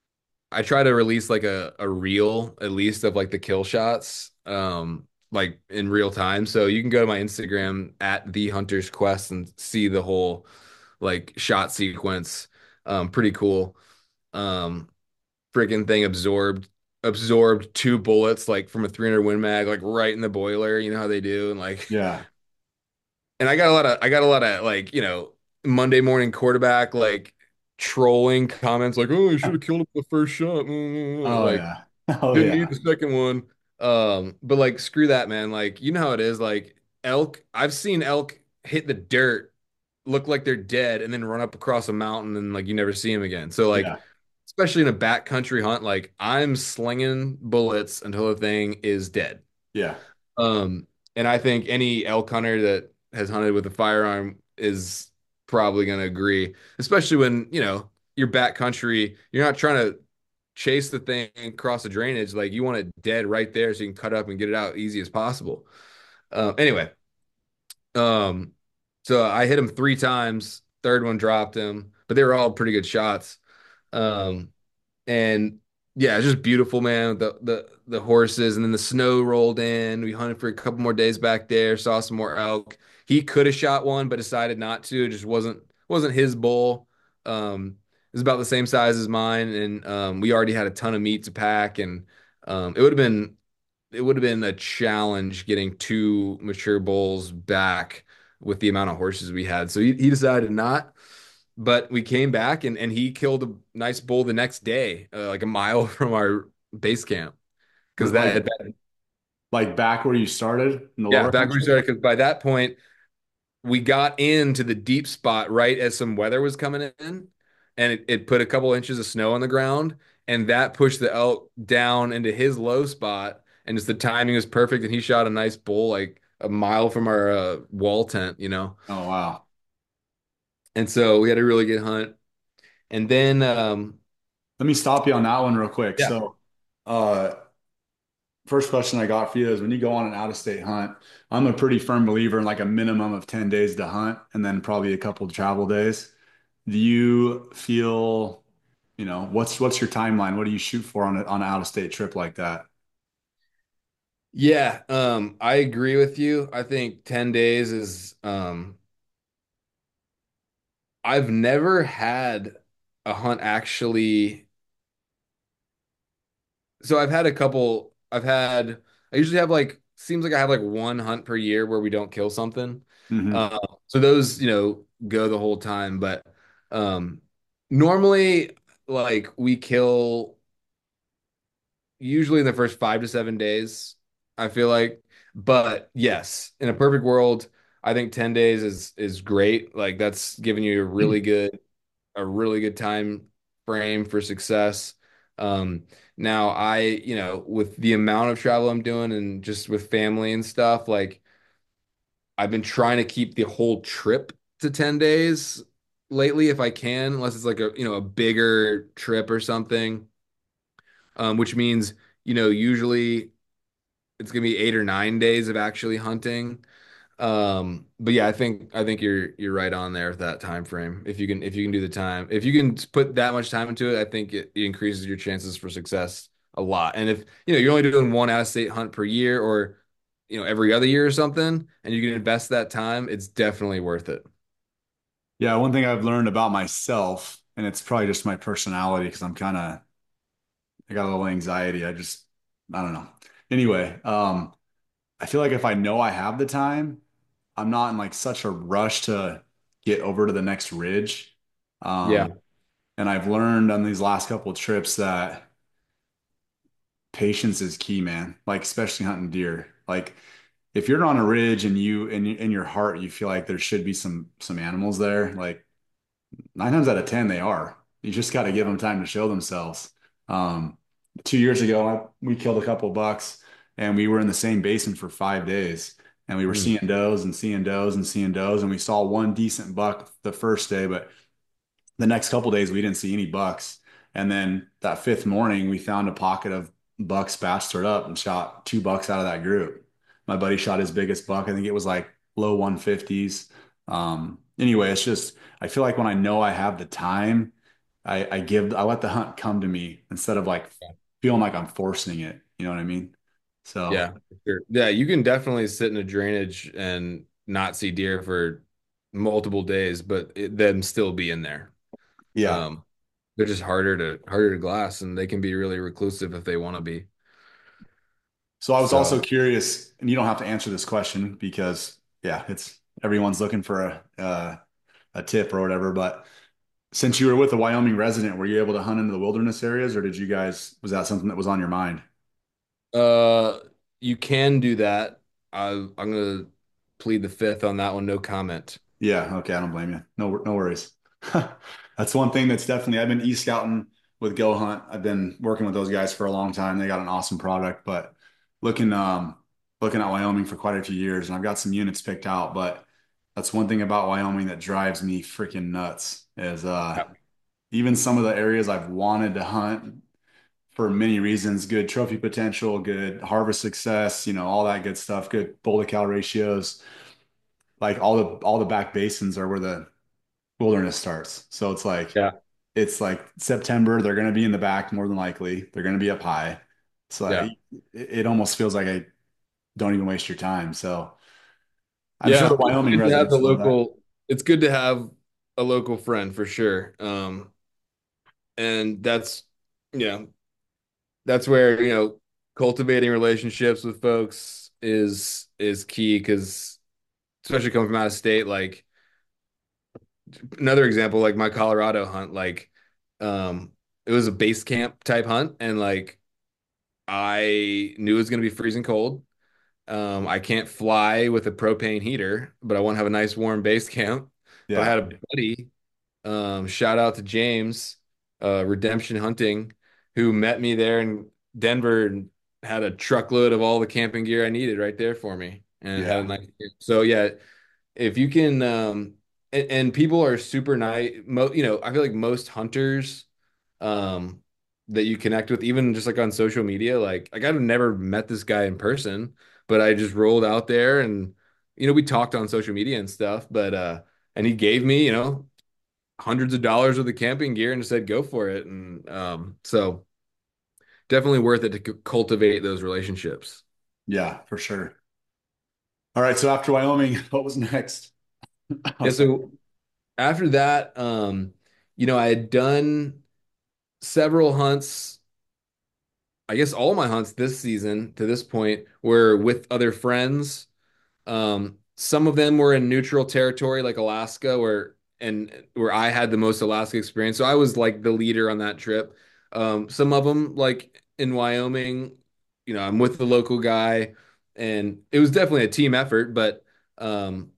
I try to release like a, a reel at least of like the kill shots um like in real time. So you can go to my Instagram at the Hunter's Quest and see the whole like shot sequence. Um pretty cool. Um Freaking thing absorbed absorbed two bullets like from a three hundred Win Mag like right in the boiler, you know how they do, and like Yeah. and I got a lot of I got a lot of like, you know, Monday morning quarterback like trolling comments like, "Oh, I should have killed him with the first shot." Oh Like yeah. Oh didn't need yeah. the second one. Um, but like screw that, man. Like you know how it is. Like elk, I've seen elk hit the dirt, look like they're dead, and then run up across a mountain and like you never see them again. So like, Yeah. especially in a backcountry hunt, like I'm slinging bullets until the thing is dead. Yeah. Um, and I think any elk hunter that has hunted with a firearm is probably going to agree, especially when, you know, you're backcountry, you're not trying to chase the thing across the drainage. Like you want it dead right there so you can cut up and get it out easy as possible. Um, anyway, um, so I hit him three times. Third one dropped him, but they were all pretty good shots. Um, and yeah, it's just beautiful, man. The the the horses, and then the snow rolled in. We hunted for a couple more days back there. Saw some more elk. He could have shot one, but decided not to. It just wasn't wasn't his bull. Um, it was about the same size as mine, and um, we already had a ton of meat to pack, and um, it would have been it would have been a challenge getting two mature bulls back with the amount of horses we had. So he, he decided not. But we came back, and, and he killed a nice bull the next day, uh, like a mile from our base camp. Because that Like had been, like back where you started in the yeah, lower back when we country? started, because by that point, we got into the deep spot right as some weather was coming in, and it, it put a couple inches of snow on the ground, and that pushed the elk down into his low spot. and just the timing was perfect. And he shot a nice bull like a mile from our uh, wall tent, you know. Oh, wow. And so we had a really good hunt. And then, um, Let me stop you on that one real quick. yeah, So, uh, first question I got for you is when you go on an out-of-state hunt, I'm a pretty firm believer in like a minimum of ten days to hunt and then probably a couple of travel days. Do you feel, you know, what's what's your timeline? What do you shoot for on a, on an out-of-state trip like that? yeah, um, I agree with you. I think ten days is, um, I've never had a hunt actually. So I've had a couple, I've had, I usually have like, seems like I have like one hunt per year where we don't kill something. Hmm. Uh, so those, you know, go the whole time. But um, normally, like we kill usually in the first five to seven days, I feel like. But yes, in a perfect world, I think ten days is is great. Like that's giving you a really good a really good time frame for success. Um, now I, you know, with the amount of travel I'm doing and just with family and stuff, like I've been trying to keep the whole trip to ten days lately if I can, unless it's like a, you know, a bigger trip or something. Um, which means, you know, usually it's gonna be eight or nine days of actually hunting. Um, but yeah, I think I think you're you're right on there with that time frame. If you can if you can do the time, if you can put that much time into it, I think it, it increases your chances for success a lot. And if you know you're only doing one out of state hunt per year or you know every other year or something, and you can invest that time, it's definitely worth it. Yeah, one thing I've learned about myself, and it's probably just my personality because I'm kind of I got a little anxiety. I just I don't know. Anyway, um, I feel like if I know I have the time, I'm not in like such a rush to get over to the next ridge. Yeah, Um, and I've learned on these last couple of trips that patience is key, man. Like especially hunting deer. Like if you're on a ridge and you in in your heart you feel like there should be some some animals there, like nine times out of ten they are. You just got to give them time to show themselves. Um, two years ago, I, we killed a couple of bucks, and we were in the same basin for five days, and we were mm, seeing does and seeing does and seeing does, and we saw one decent buck the first day, but the next couple of days we didn't see any bucks. And then that fifth morning, we found a pocket of bucks bachelor up and shot two bucks out of that group. My buddy shot his biggest buck. I think it was like low one fifties. Um, anyway, it's just I feel like when I know I have the time, I, I give I let the hunt come to me instead of like feeling like I'm forcing it. You know what I mean? So yeah, for sure. Yeah, you can definitely sit in a drainage and not see deer for multiple days, but it, them still be in there. yeah. Um, they're just harder to harder to glass, and they can be really reclusive if they want to be. So I was also So, curious, and you don't have to answer this question because yeah, it's everyone's looking for a uh, a tip or whatever. But since you were with a Wyoming resident, were you able to hunt into the wilderness areas, or did you guys, was that something that was on your mind? uh, you can do that. I, I'm gonna plead the fifth on that one. No comment. Yeah, okay, I don't blame you. No, no worries. That's one thing that's definitely, I've been e-scouting with Go Hunt. I've been working with those guys for a long time. They got an awesome product, but looking um looking at Wyoming for quite a few years, and I've got some units picked out, but that's one thing about Wyoming that drives me freaking nuts is uh Yeah. even some of the areas I've wanted to hunt for many reasons, good trophy potential, good harvest success, you know, all that good stuff, good bull to cow ratios. Like all the all the back basins are where the wilderness starts. So it's like Yeah. it's like September, they're going to be in the back more than likely. They're going to be up high. So I, Yeah. it, it almost feels like I don't even waste your time. So I'm sure the Yeah. It's Wyoming good to have the residents love that. local. It's good to have a local friend for sure. Um, and that's yeah, that's where, you know, cultivating relationships with folks is is key because especially coming from out of state, like another example, like my Colorado hunt, like um it was a base camp type hunt and like I knew it was gonna be freezing cold. Um, I can't fly with a propane heater, but I want to have a nice warm base camp. But I Yeah. had a buddy, um, shout out to James, uh, Redemption Hunting, who met me there in Denver had a truckload of all the camping gear I needed right there for me, and had a Yeah. nice. So yeah, if you can, um, and, and people are super nice. Mo, you know, I feel like most hunters, um, that you connect with, even just like on social media, like like I've never met this guy in person, but I just rolled out there and you know we talked on social media and stuff, but uh, and he gave me you know hundreds of dollars worth of camping gear and said go for it, and um, so definitely worth it to c- cultivate those relationships. Yeah, for sure. All right. So after Wyoming, what was next? Oh, Yeah, sorry. so after that, um, you know, I had done several hunts. I guess all my hunts this season to this point were with other friends. Um, some of them were in neutral territory like Alaska, where and where I had the most Alaska experience. So I was like the leader on that trip. Um, some of them, like in Wyoming, you know, I'm with the local guy, and it was definitely a team effort. But um,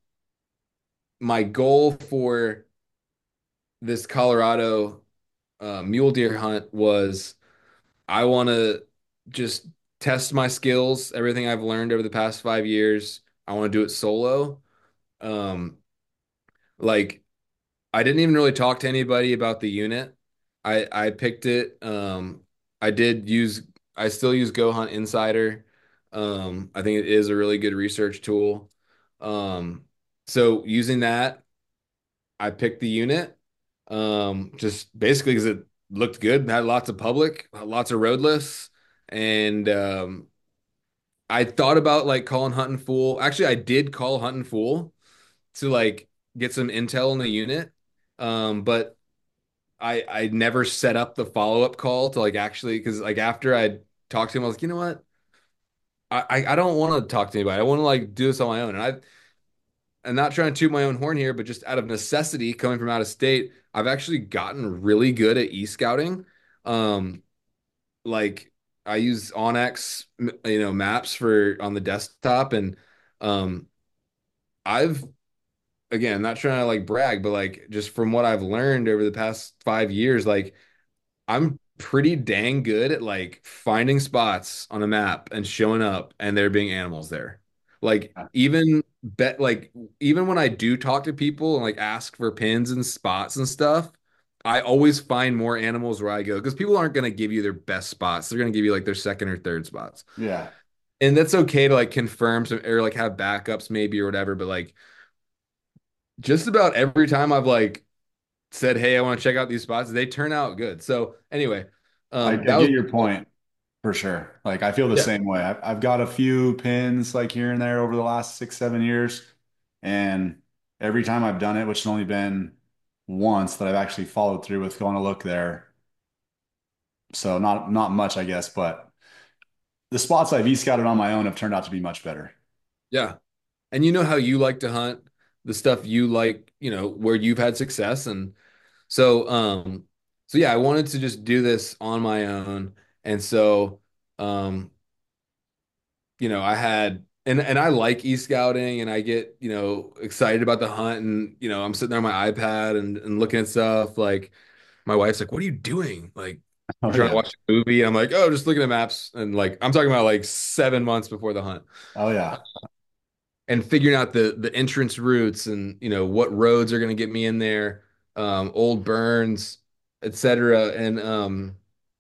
my goal for this Colorado uh, mule deer hunt was I want to just test my skills, everything I've learned over the past five years. I want to do it solo. Um, like I didn't even really talk to anybody about the unit. I I picked it. Um, I did use. I still use Go Hunt Insider. Um, I think it is a really good research tool. Um, so using that, I picked the unit. Um, just basically because it looked good, had lots of public, lots of roadless, and um, I thought about like calling Hunting Fool. Actually, I did call Hunting Fool to like get some intel on the unit. Um, but I I never set up the follow-up call to like actually because like after I talked to him, I was like, you know what? I I, I don't want to talk to anybody. I want to like do this on my own. And I I'm not trying to toot my own horn here, but just out of necessity, coming from out of state, I've actually gotten really good at e-scouting. Um, like I use Onyx, you know, maps for on the desktop, and um, I've again, not trying to like brag, but like just from what I've learned over the past five years, like I'm pretty dang good at like finding spots on a map and showing up and there being animals there. Like even bet like even when I do talk to people and like ask for pins and spots and stuff, I always find more animals where I go because people aren't going to give you their best spots. They're going to give you like their second or third spots. Yeah. And that's okay to like confirm some or like have backups maybe or whatever, but like just about every time I've like said, "Hey, I want to check out these spots," they turn out good. So anyway, I, um, I that was get your point for sure. Like I feel the yeah, same way. I've, I've got a few pins like here and there over the last six, seven years. And every time I've done it, which has only been once that I've actually followed through with going to look there. So not not much, I guess, but the spots I've e-scouted on my own have turned out to be much better. yeah. And you know how you like to hunt, the stuff you like, you know, where you've had success, and so um, so yeah, I wanted to just do this on my own, and so um, you know, I had. And, and I like e-scouting and I get, you know, excited about the hunt and, you know, I'm sitting there on my iPad and, and looking at stuff like my wife's like, "What are you doing?" Like, we're Oh trying to yeah. watch a movie, and I'm like, "Oh, just looking at maps." And like, I'm talking about like seven months before the hunt, Oh yeah. and figuring out the the entrance routes and you know what roads are going to get me in there, um, old burns, et cetera. And um,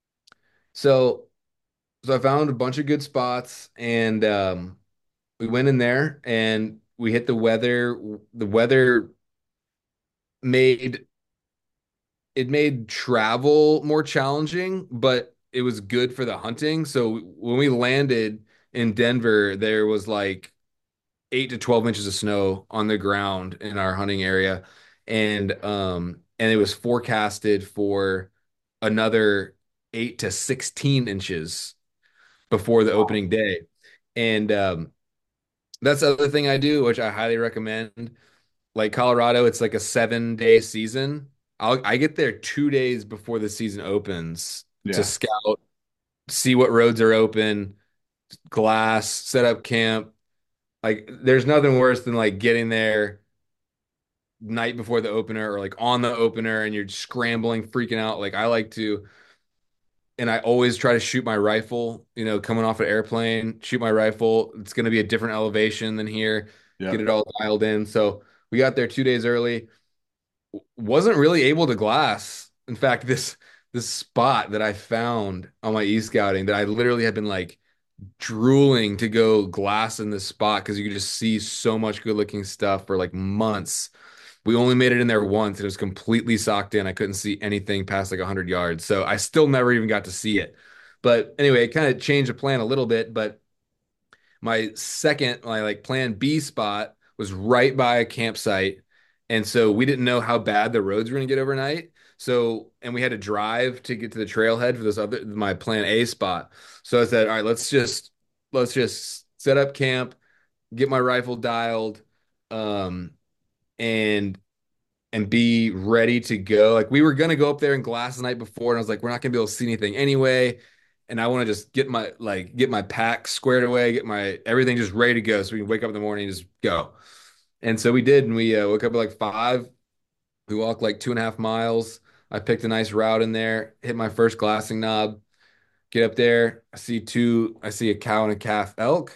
so so I found a bunch of good spots, and um, we went in there, and we hit the weather. The weather made it made travel more challenging, but it was good for the hunting. So when we landed in Denver, there was like eight to twelve inches of snow on the ground in our hunting area. And um and it was forecasted for another eight to sixteen inches before the opening day. And um that's the other thing I do, which I highly recommend. Like Colorado, it's like a seven day season. I'll I get there two days before the season opens to Yeah. scout, see what roads are open, glass, set up camp. Like there's nothing worse than like getting there night before the opener or like on the opener and you're scrambling, freaking out. Like I like to, and I always try to shoot my rifle, you know, coming off an airplane, shoot my rifle. It's going to be a different elevation than here, get Yep. it all dialed in. So we got there two days early. Wasn't really able to glass. In fact, this this spot that I found on my e-scouting that I literally had been like drooling to go glass in this spot because you could just see so much good looking stuff for like months. We only made it in there once. It was completely socked in. I couldn't see anything past like one hundred yards. So I still never even got to see it. But anyway, it kind of changed the plan a little bit. But my second, my like plan B spot was right by a campsite. And so we didn't know how bad the roads were going to get overnight. So, and we had to drive to get to the trailhead for this other, my plan A spot. So I said, all right, let's just, let's just set up camp, get my rifle dialed, um, and and be ready to go. Like we were gonna go up there and glass the night before, and I was like, we're not gonna be able to see anything anyway. And I want to just get my like get my pack squared away, get my everything just ready to go, so we can wake up in the morning and just go. And so we did, and we uh, woke up at like five. We walked like two and a half miles. I picked a nice route in there, hit my first glassing knob. Get up there, I see two. I see a cow and a calf elk.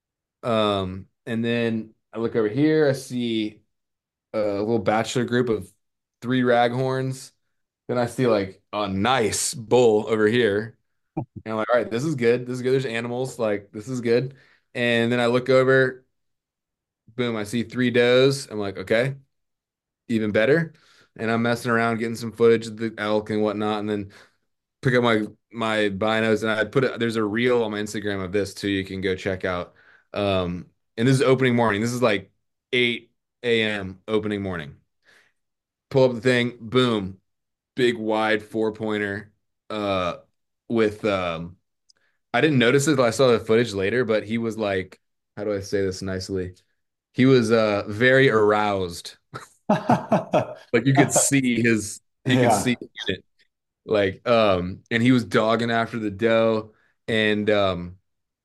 Um, and then I look over here, I see a little bachelor group of three raghorns. Then I see like a nice bull over here. And I'm like, all right, this is good. This is good. There's animals. Like, this is good. And then I look over, boom, I see three does. I'm like, okay, even better. And I'm messing around, getting some footage of the elk and whatnot, and then pick up my my binos and I put it. There's a reel on my Instagram of this too. You can go check out. Um, and this is opening morning. This is like eight a m opening morning. Pull up the thing, boom, big wide four pointer uh with um I didn't notice it until I saw the footage later, but he was like, how do I say this nicely? He was uh very aroused. Like you could see his you could Yeah. see it. Like um and he was dogging after the doe and um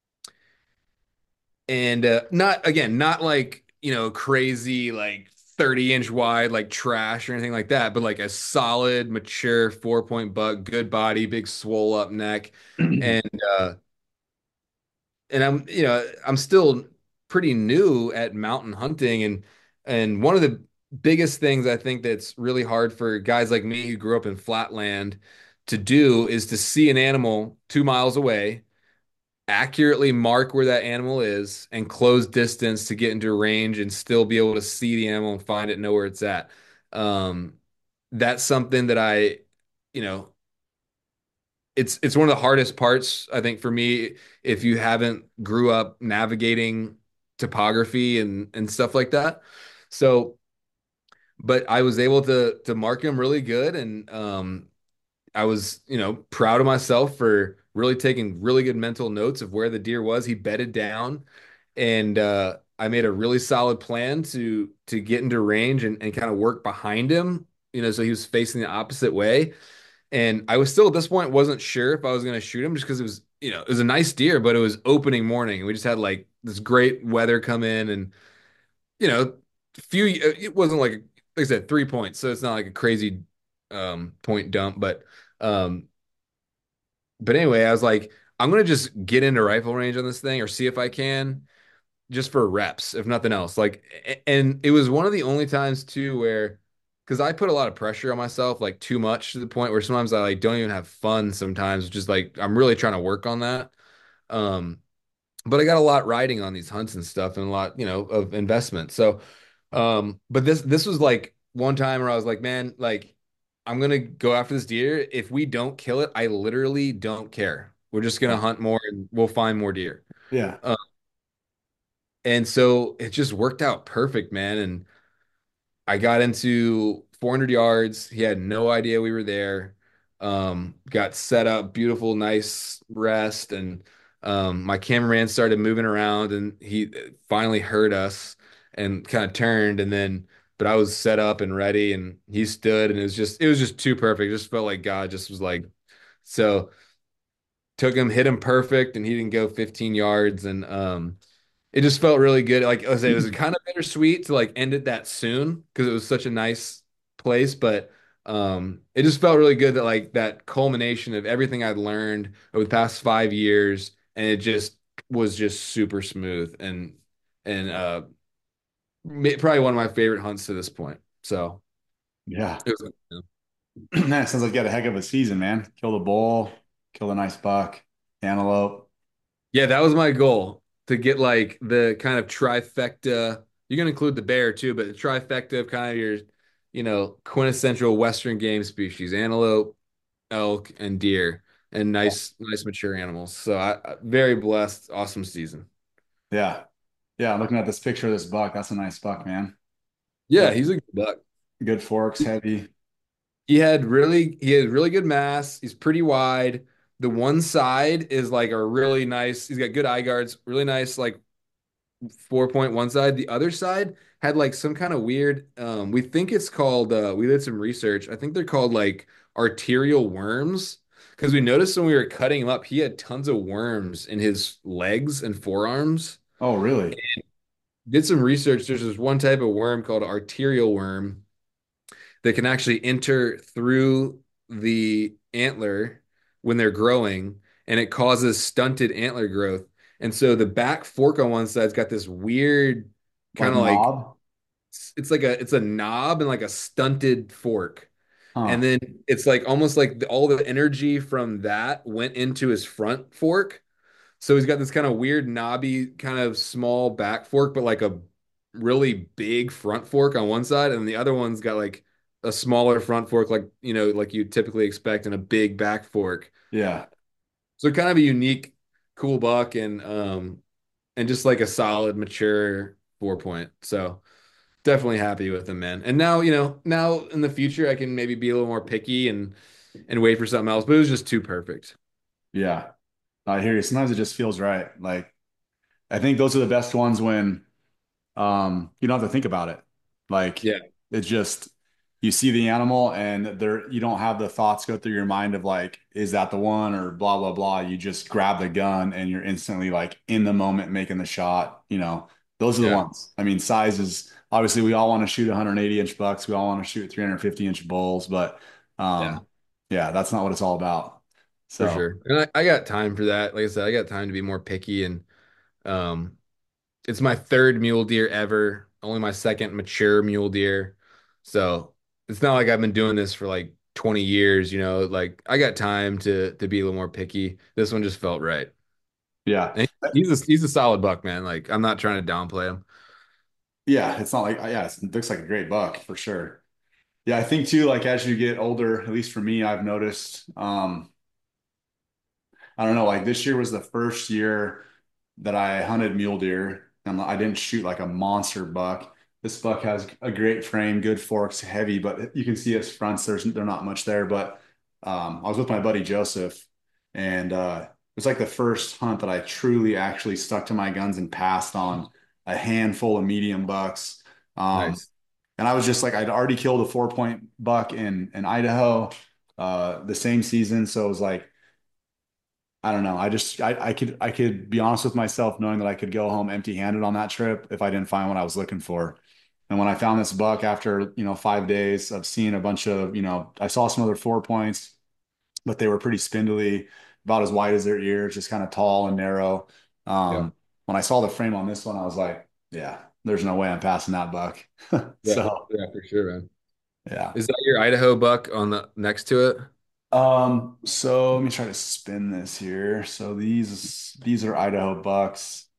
and uh not again, not like, you know, crazy like thirty inch wide like trash or anything like that, but like a solid mature four point buck, good body, big swole up neck. And uh and I'm, you know, I'm still pretty new at mountain hunting, and and one of the biggest things I think that's really hard for guys like me who grew up in flatland to do is to see an animal two miles away, accurately mark where that animal is, and close distance to get into range and still be able to see the animal and find it, know where it's at. Um, that's something that I, you know, it's it's one of the hardest parts I think for me if you haven't grew up navigating topography and and stuff like that. So, but I was able to to mark him really good, and um I was, you know, proud of myself for really taking really good mental notes of where the deer was. He bedded down, and uh I made a really solid plan to to get into range and, and kind of work behind him, you know, so he was facing the opposite way. And I was still at this point wasn't sure if I was going to shoot him just because it was, you know, it was a nice deer, but it was opening morning and we just had like this great weather come in and, you know, few, it wasn't like, like I said, three points. So it's not like a crazy um, point dump, but, um, but anyway, I was like, I'm going to just get into rifle range on this thing or see if I can just for reps, if nothing else. Like, and it was one of the only times too where, because I put a lot of pressure on myself, like too much to the point where sometimes I like don't even have fun. Sometimes, just like I'm really trying to work on that. Um, but I got a lot riding on these hunts and stuff, and a lot, you know, of investment. So, um, but this this was like one time where I was like, man, like I'm gonna go after this deer. If we don't kill it, I literally don't care. We're just gonna hunt more and we'll find more deer. Yeah. Uh, and so it just worked out perfect, man. And I got into four hundred yards. He had no idea we were there. Um, got set up, beautiful, nice rest. And um, my cameraman started moving around and he finally heard us and kind of turned. And then, but I was set up and ready and he stood and it was just, it was just too perfect. It just felt like God just was like, so took him, hit him perfect. And he didn't go fifteen yards. And, um, it just felt really good. Like I was saying, it was kind of bittersweet to like end it that soon because it was such a nice place. But um, it just felt really good that like that culmination of everything I'd learned over the past five years, and it just was just super smooth and and uh ma- probably one of my favorite hunts to this point. So Yeah. it was, Man, it sounds like you had a heck of a season, man. Killed a bull, killed a nice buck, antelope. yeah, that was my goal to get like the kind of trifecta. You're gonna include the bear too, but the trifecta of kind of your, you know, quintessential Western game species: antelope, elk, and deer, and nice, nice mature animals. So I, I very blessed, awesome season. Yeah. Yeah. Looking at this picture of this buck, that's a nice buck, man. Yeah, Yeah. he's a good buck. Good forks, heavy. He had really he had really good mass. He's pretty wide. The one side is like a really nice. He's got good eye guards, really nice like four point one side. The other side had like some kind of weird. Um, we think it's called. Uh, we did some research. I think they're called like arterial worms because we noticed when we were cutting him up, he had tons of worms in his legs and forearms. Oh, really? Did some research. There's this one type of worm called arterial worm that can actually enter through the antler when they're growing, and it causes stunted antler growth. And so the back fork on one side's got this weird Like kind of like knob? it's like a it's a knob and like a stunted fork. And Huh. then it's like almost like the, all the energy from that went into his front fork. So he's got this kind of weird knobby kind of small back fork, but like a really big front fork on one side, and the other one's got like a smaller front fork, like you know, like you typically expect, and a big back fork. Yeah. So kind of a unique, cool buck, and um, and just like a solid, mature four point. So definitely happy with him, man. And now, you know, now in the future, I can maybe be a little more picky and and wait for something else, but it was just too perfect. Yeah. I hear you. Sometimes it just feels right. Like, I think those are the best ones when um you don't have to think about it. Like, Yeah, it's just you see the animal and there you don't have the thoughts go through your mind of like, is that the one or blah blah blah. You just grab the gun and you're instantly like in the moment making the shot. You know, those are the yeah, ones. I mean, size is obviously we all want to shoot one hundred eighty inch bucks. We all want to shoot three hundred fifty inch bulls, but yeah. um yeah, that's not what it's all about. For So sure. And I, I got time for that. Like I said, I got time to be more picky and um it's my third mule deer ever, only my second mature mule deer. So it's not like I've been doing this for like twenty years, you know, like I got time to to be a little more picky. This one just felt right. yeah. And he's a he's a solid buck, man. Like I'm not trying to downplay him. Yeah, it's not like yeah, it's, it looks like a great buck for sure. Yeah, I think too, like as you get older, at least for me, I've noticed, um, I don't know, like this year was the first year that I hunted mule deer and I didn't shoot like a monster buck. This buck has a great frame, good forks, heavy, but you can see his fronts. There's they're not much there, but um, I was with my buddy Joseph, and uh, it was like the first hunt that I truly actually stuck to my guns and passed on a handful of medium bucks. Um, Nice. and I was just like, I'd already killed a four point buck in in Idaho, uh, the same season, so it was like I don't know. I just I, I could I could be honest with myself knowing that I could go home empty-handed on that trip if I didn't find what I was looking for. And when I found this buck after, you know, five days of seeing a bunch of, you know, I saw some other four points, but they were pretty spindly, about as wide as their ears, just kind of tall and narrow. Yeah. Um, when I saw the frame on this one, I was like, yeah, there's no way I'm passing that buck. Yeah. So Yeah, for sure, man. yeah. Is that your Idaho buck on the next to it? Um, so let me try to spin this here. So these these are Idaho bucks.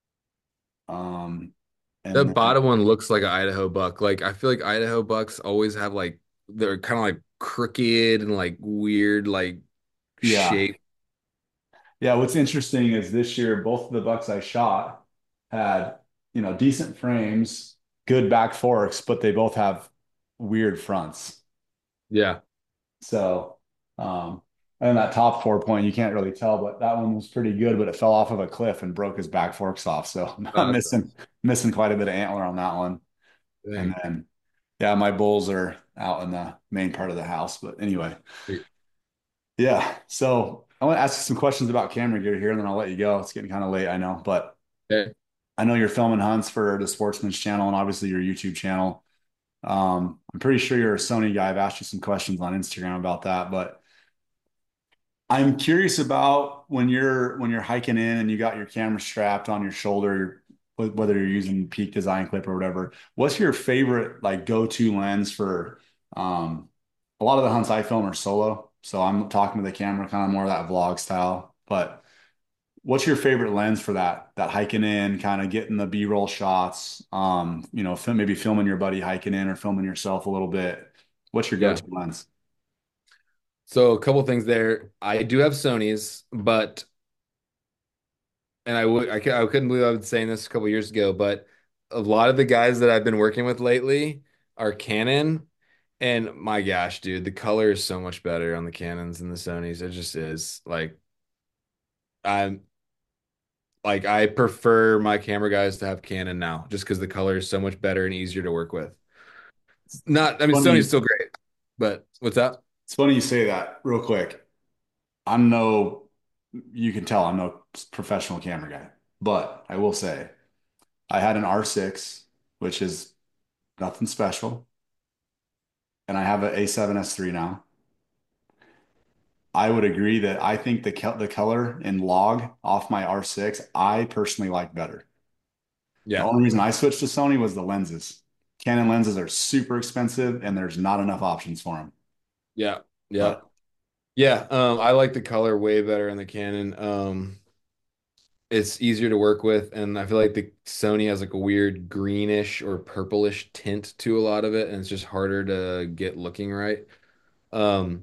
Um, The and then, bottom one looks like an Idaho buck. Like I feel like Idaho bucks always have like they're kind of like crooked and like weird like yeah, shape. yeah. What's interesting is this year, both of the bucks I shot had, you know, decent frames, good back forks, but they both have weird fronts. Yeah. So, um, and that top four point, you can't really tell, but that one was pretty good, but it fell off of a cliff and broke his back forks off. So I'm Uh, missing, missing quite a bit of antler on that one. And dang. then, yeah, my bulls are out in the main part of the house. But anyway, yeah. So I want to ask you some questions about camera gear here, and then I'll let you go. It's getting kind of late, I know, but Okay. I know you're filming hunts for the Sportsman's channel and obviously your YouTube channel. Um, I'm pretty sure you're a Sony guy. I've asked you some questions on Instagram about that, but I'm curious about when you're when you're hiking in and you got your camera strapped on your shoulder, wh- whether you're using Peak Design Clip or whatever. What's your favorite like go-to lens for um a lot of the hunts I film are solo, so I'm talking to the camera kind of more of that vlog style. But what's your favorite lens for that that hiking in, kind of getting the B-roll shots? Um, you know, film, maybe filming your buddy hiking in or filming yourself a little bit. What's your Yeah. go-to lens? So a couple things there. I do have Sony's, but and I would I, cou- I couldn't believe I was saying this a couple years ago, but a lot of the guys that I've been working with lately are Canon, and my gosh, dude, the color is so much better on the Canons than the Sonys. It just is. Like I'm like I prefer my camera guys to have Canon now, just because the color is so much better and easier to work with. It's not, I mean, Sony's Funny, still great, but what's up? it's funny you say that real quick. I'm no, you can tell I'm no professional camera guy, but I will say I had an R six, which is nothing special, and I have an A seven S three now. I would agree that I think the the color in log off my R six, I personally like better. The Yeah, only reason I switched to Sony was the lenses. Canon lenses are super expensive, and there's not enough options for them. yeah, yeah, But yeah. Um, I like the color way better in the Canon. Um, it's easier to work with, and I feel like the Sony has like a weird greenish or purplish tint to a lot of it, and it's just harder to get looking right. Um,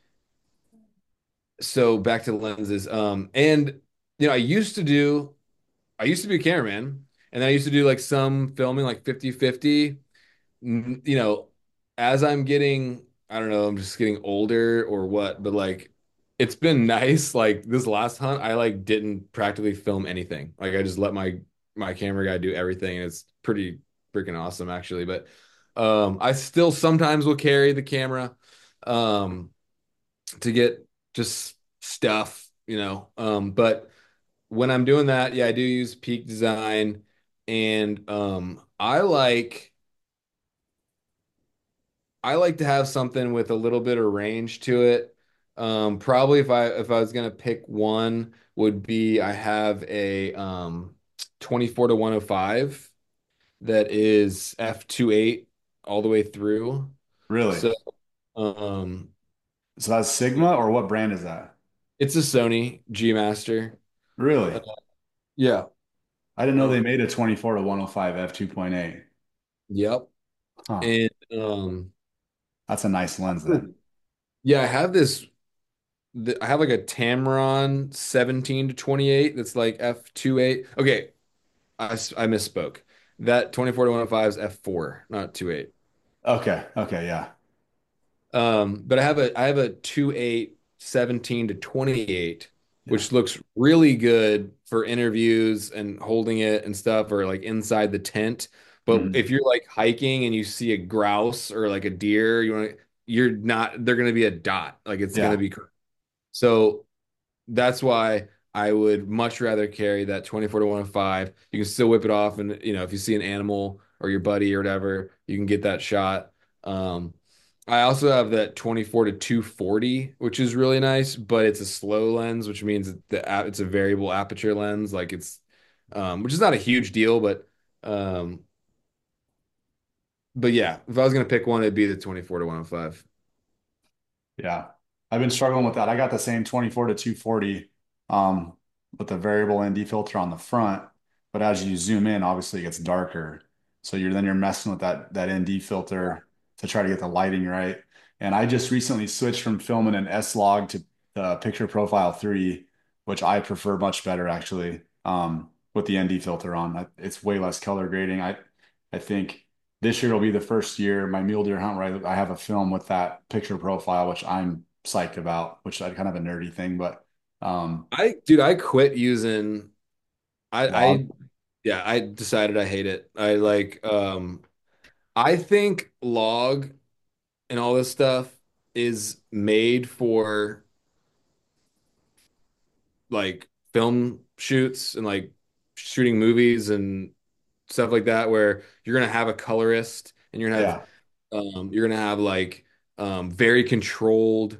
so back to the lenses. Um, and you know, I used to do, I used to be a cameraman, and I used to do like some filming, like fifty fifty. N- you know, as I'm getting, I don't know, I'm just getting older or what, but like it's been nice. Like this last hunt, I like didn't practically film anything. Like I just let my my camera guy do everything, and it's pretty freaking awesome actually. But um I still sometimes will carry the camera um to get just stuff, you know. Um but when I'm doing that, yeah, I do use Peak Design, and um I like I like to have something with a little bit of range to it. Um, probably if I if I was gonna pick one, would be I have a um twenty-four to one oh five that is f two eight all the way through. really, So um so that's Sigma or what brand is that? it's a Sony G Master. Really? Uh, yeah. I didn't know Uh, they made a twenty-four to one oh five f two point eight. yep. Huh. And um That's a nice lens then. yeah, I have this th- I have like a Tamron seventeen to twenty-eight that's like f two eight. Okay, I, s- I misspoke. That twenty-four to one oh five is f four, not two eight. Okay. Okay. Yeah. Um, but I have a I have a two eight seventeen to twenty-eight, Yeah. which looks really good for interviews and holding it and stuff, or like inside the tent. But Mhm. if you're like hiking and you see a grouse or like a deer, you want to, you're not, they're going to be a dot. Like it's going to Yeah. be, so that's why I would much rather carry that twenty-four to one oh five. You can still whip it off, and you know, if you see an animal or your buddy or whatever, you can get that shot. Um, I also have that twenty-four to two forty, which is really nice, but it's a slow lens, which means that the app it's a variable aperture lens, like it's um, which is not a huge deal, but um, but yeah, if I was gonna pick one, it'd be the twenty-four to one oh five. Yeah. I've been struggling with that. I got the same twenty-four to two forty um, with the variable N D filter on the front, but as you zoom in, obviously it gets darker. So you're then you're messing with that that N D filter to try to get the lighting right. And I just recently switched from filming an S-Log to the Picture Profile three, which I prefer much better actually, um, with the N D filter on. I- It's way less color grading. I I think this year will be the first year my mule deer hunt where I I have a film with that picture profile, which I'm psyched about, which is kind of a nerdy thing, but um, I dude, I quit using I log. I yeah, I decided I hate it. I like um I think log and all this stuff is made for like film shoots and like shooting movies and stuff like that where you're gonna have a colorist and you're gonna have Yeah. Um, you're gonna have like um, very controlled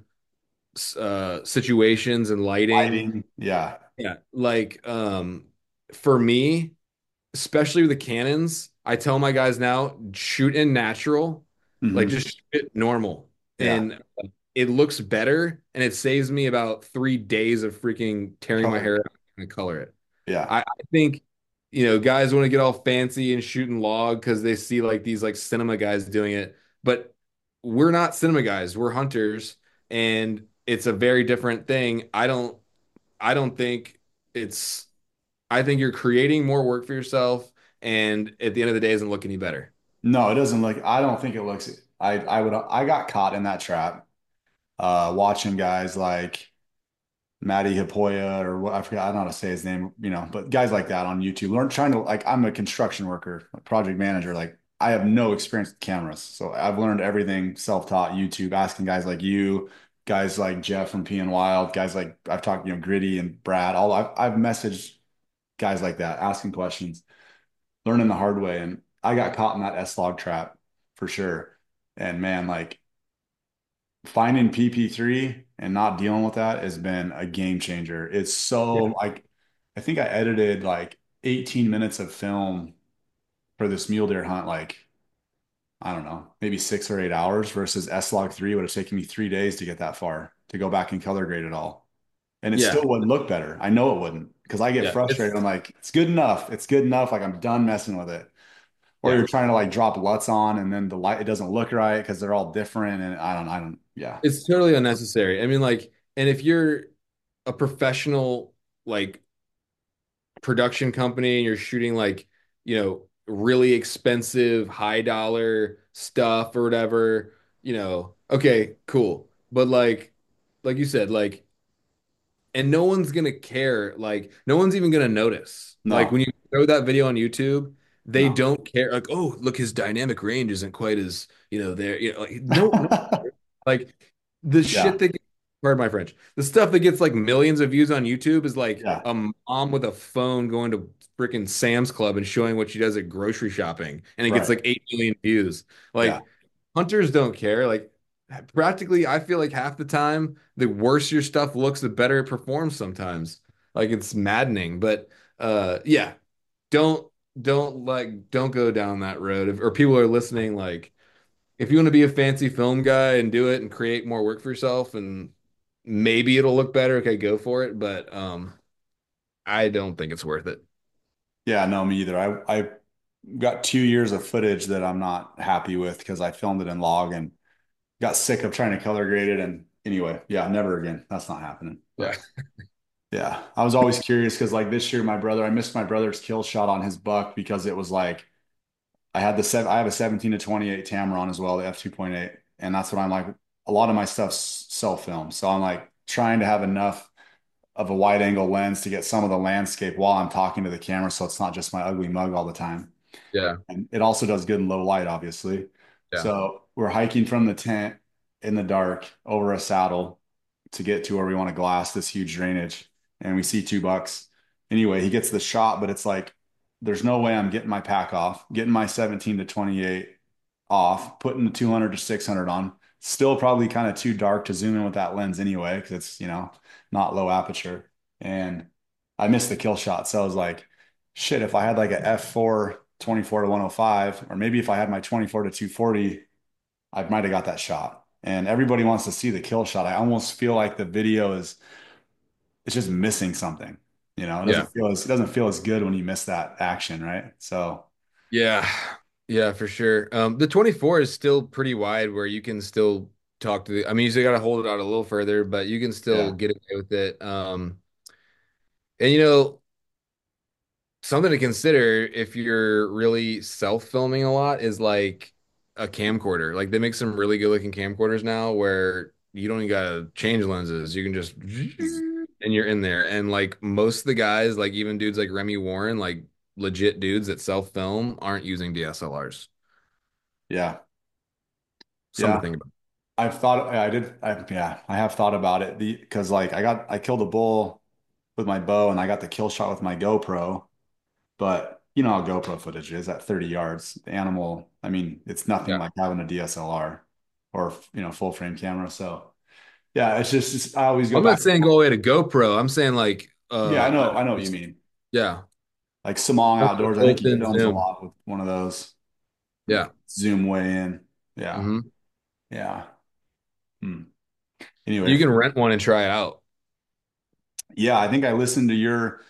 uh, situations and lighting. Lighting. Yeah. Yeah, like um, for me, especially with the cannons, I tell my guys now, shoot in natural, like Hmm. just shoot it normal, Yeah. and it looks better, and it saves me about three days of freaking tearing my Color. hair out and color it. Yeah. I, I think, you know, guys want to get all fancy and shooting log because they see like these like cinema guys doing it, but we're not cinema guys. We're hunters, and it's a very different thing. I don't, I don't think it's. I think you're creating more work for yourself, and at the end of the day, it doesn't look any better. No, it doesn't look, I don't think it looks, I, I would, I got caught in that trap, uh, watching guys like Matty Hipoya or what, I forgot, I don't know how to say his name, you know, but guys like that on YouTube, learn trying to, like, I'm a construction worker, a project manager. Like, I have no experience with cameras. So I've learned everything self-taught, YouTube, asking guys like you, guys like Jeff from P N Wild, guys like I've talked, you know, Gritty and Brad, all I've, I've messaged guys like that, asking questions, learning the hard way. And I got caught in that S-Log trap for sure. And man, like finding P P three and not dealing with that has been a game changer. It's so Yeah. like, I think I edited like eighteen minutes of film for this mule deer hunt, like, I don't know, maybe six or eight hours versus S-Log three would have taken me three days to get that far to go back and color grade it all. And it Yeah, still wouldn't look better. I know it wouldn't because I get yeah, frustrated. it's I'm like, it's good enough. It's good enough. Like I'm done messing with it. Or yeah, you're trying to like drop L U Ts on and then the light, it doesn't look right because they're all different. And I don't, I don't, yeah. it's totally unnecessary. I mean, like, and if you're a professional like production company and you're shooting like, you know, really expensive, high dollar stuff or whatever, you know, okay, cool. But like, like you said, like and no one's gonna care. Like, no one's even gonna notice. Like No, when you throw that video on YouTube, they no. don't care. Like, oh, look, his dynamic range isn't quite as, you know, there. You know, like, no, no, like the Yeah, shit that gets, pardon my French, the stuff that gets like millions of views on YouTube is like yeah, a mom with a phone going to freaking Sam's Club and showing what she does at grocery shopping, and it gets right. like eight million views. Yeah, Like, hunters don't care. Like, practically, I feel like half the time, the worse your stuff looks, the better it performs sometimes. Like it's maddening. But uh yeah, don't don't like don't go down that road. If, or people are listening, like if you want to be a fancy film guy and do it and create more work for yourself and maybe it'll look better, okay, go for it. But um I don't think it's worth it. yeah. No, me either. I, I got two years of footage that I'm not happy with because I filmed it in log and got sick of trying to color grade it. And anyway, yeah, never again. That's not happening. Yeah. But yeah, I was always curious because like this year, my brother, I missed my brother's kill shot on his buck because it was like I had the seven, I have a seventeen to twenty-eight Tamron as well, the f two point eight. And that's what I'm like, a lot of my stuff's self film. So I'm like trying to have enough of a wide angle lens to get some of the landscape while I'm talking to the camera. So it's not just my ugly mug all the time. Yeah. And it also does good in low light, obviously. Yeah. So we're hiking from the tent in the dark over a saddle to get to where we want to glass this huge drainage. And we see two bucks. Anyway, he gets the shot, but it's like, there's no way I'm getting my pack off, getting my seventeen to twenty-eight off, putting the two hundred to six hundred on. Still probably kind of too dark to zoom in with that lens anyway, because it's, you know, not low aperture. And I missed the kill shot. So I was like, shit, if I had like a F four twenty-four to one oh five, or maybe if I had my twenty-four to two forty, I might have got that shot. And everybody wants to see the kill shot. I almost feel like the video is it's just missing something. You know, it Yeah. doesn't feel as it doesn't feel as good when you miss that action, right? So Yeah. Yeah, for sure. Um, the twenty-four is still pretty wide where you can still talk to the, I mean, you still got to hold it out a little further, but you can still yeah, get away with it. Um, and you know, something to consider if you're really self-filming a lot is like a camcorder. Like they make some really good looking camcorders now where you don't even gotta change lenses. You can just and you're in there. And like most of the guys, like even dudes like Remy Warren, like legit dudes that self-film aren't using D S L Rs. yeah, Something to yeah. think about. I've thought I did I, yeah, I have thought about it. The because like I got I killed a bull with my bow and I got the kill shot with my GoPro. But you know how GoPro footage is at thirty yards. The animal, I mean, it's nothing Yeah. like having a D S L R or, you know, full frame camera. So yeah, it's just, it's, I always go I'm back. not saying go away to GoPro. I'm saying like Yeah, I uh know, I know what you just mean. yeah. Like Samong Outdoors, I think he Built-in films a zoom. lot with one of those. Yeah. Zoom way in. Yeah. Hmm. Yeah. Hmm. Anyway, You can rent one and try it out. yeah, I think I listened to your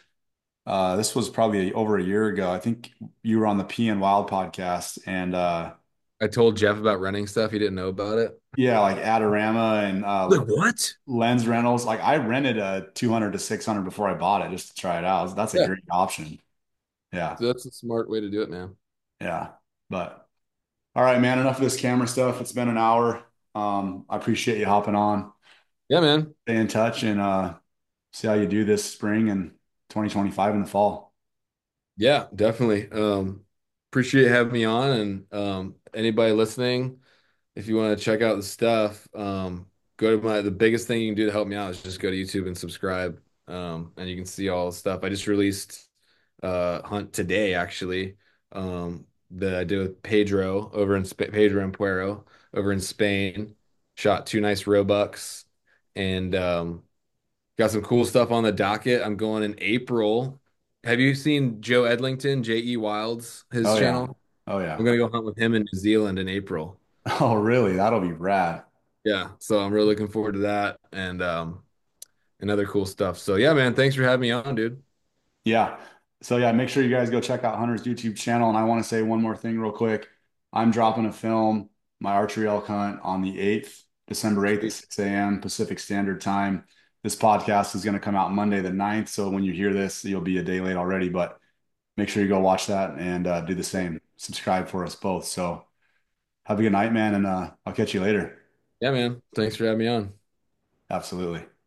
uh this was probably over a year ago. I think you were on the P and Wild podcast and uh I told Jeff about renting stuff. He didn't know about it. yeah, like Adorama and uh Like what? Lens rentals. Like I rented a two hundred to six hundred before I bought it just to try it out. That's a Yeah. great option. Yeah. So that's a smart way to do it, man. Yeah. But all right, man, enough of this camera stuff. It's been an hour. Um, I appreciate you hopping on. Yeah, man. Stay in touch and uh see how you do this spring and twenty twenty-five in the fall. Yeah, definitely. Um, appreciate having me on and um anybody listening, if you want to check out the stuff, um, go to my the biggest thing you can do to help me out is just go to YouTube and subscribe. Um, and you can see all the stuff. I just released uh hunt today actually. Um, that I did with Pedro over in Sp Pedro and Puero over in Spain. Shot two nice roebucks and um got some cool stuff on the docket. I'm going in April. Have you seen Joe Edlington, J E Wilds, his Oh yeah. channel? Oh I'm yeah. gonna go hunt with him in New Zealand in April. Oh really? That'll be rad. Yeah, so I'm really looking forward to that and um and other cool stuff. So yeah, man, thanks for having me on, dude. Yeah. So yeah, make sure you guys go check out Hunter's YouTube channel. And I want to say one more thing real quick. I'm dropping a film, my archery elk hunt on the eighth, December eighth at Sweet. six a m Pacific Standard Time. This podcast is going to come out Monday the ninth. So when you hear this, you'll be a day late already, but make sure you go watch that and uh, do the same. Subscribe for us both. So have a good night, man. And uh, I'll catch you later. Yeah, man. Thanks for having me on. Absolutely.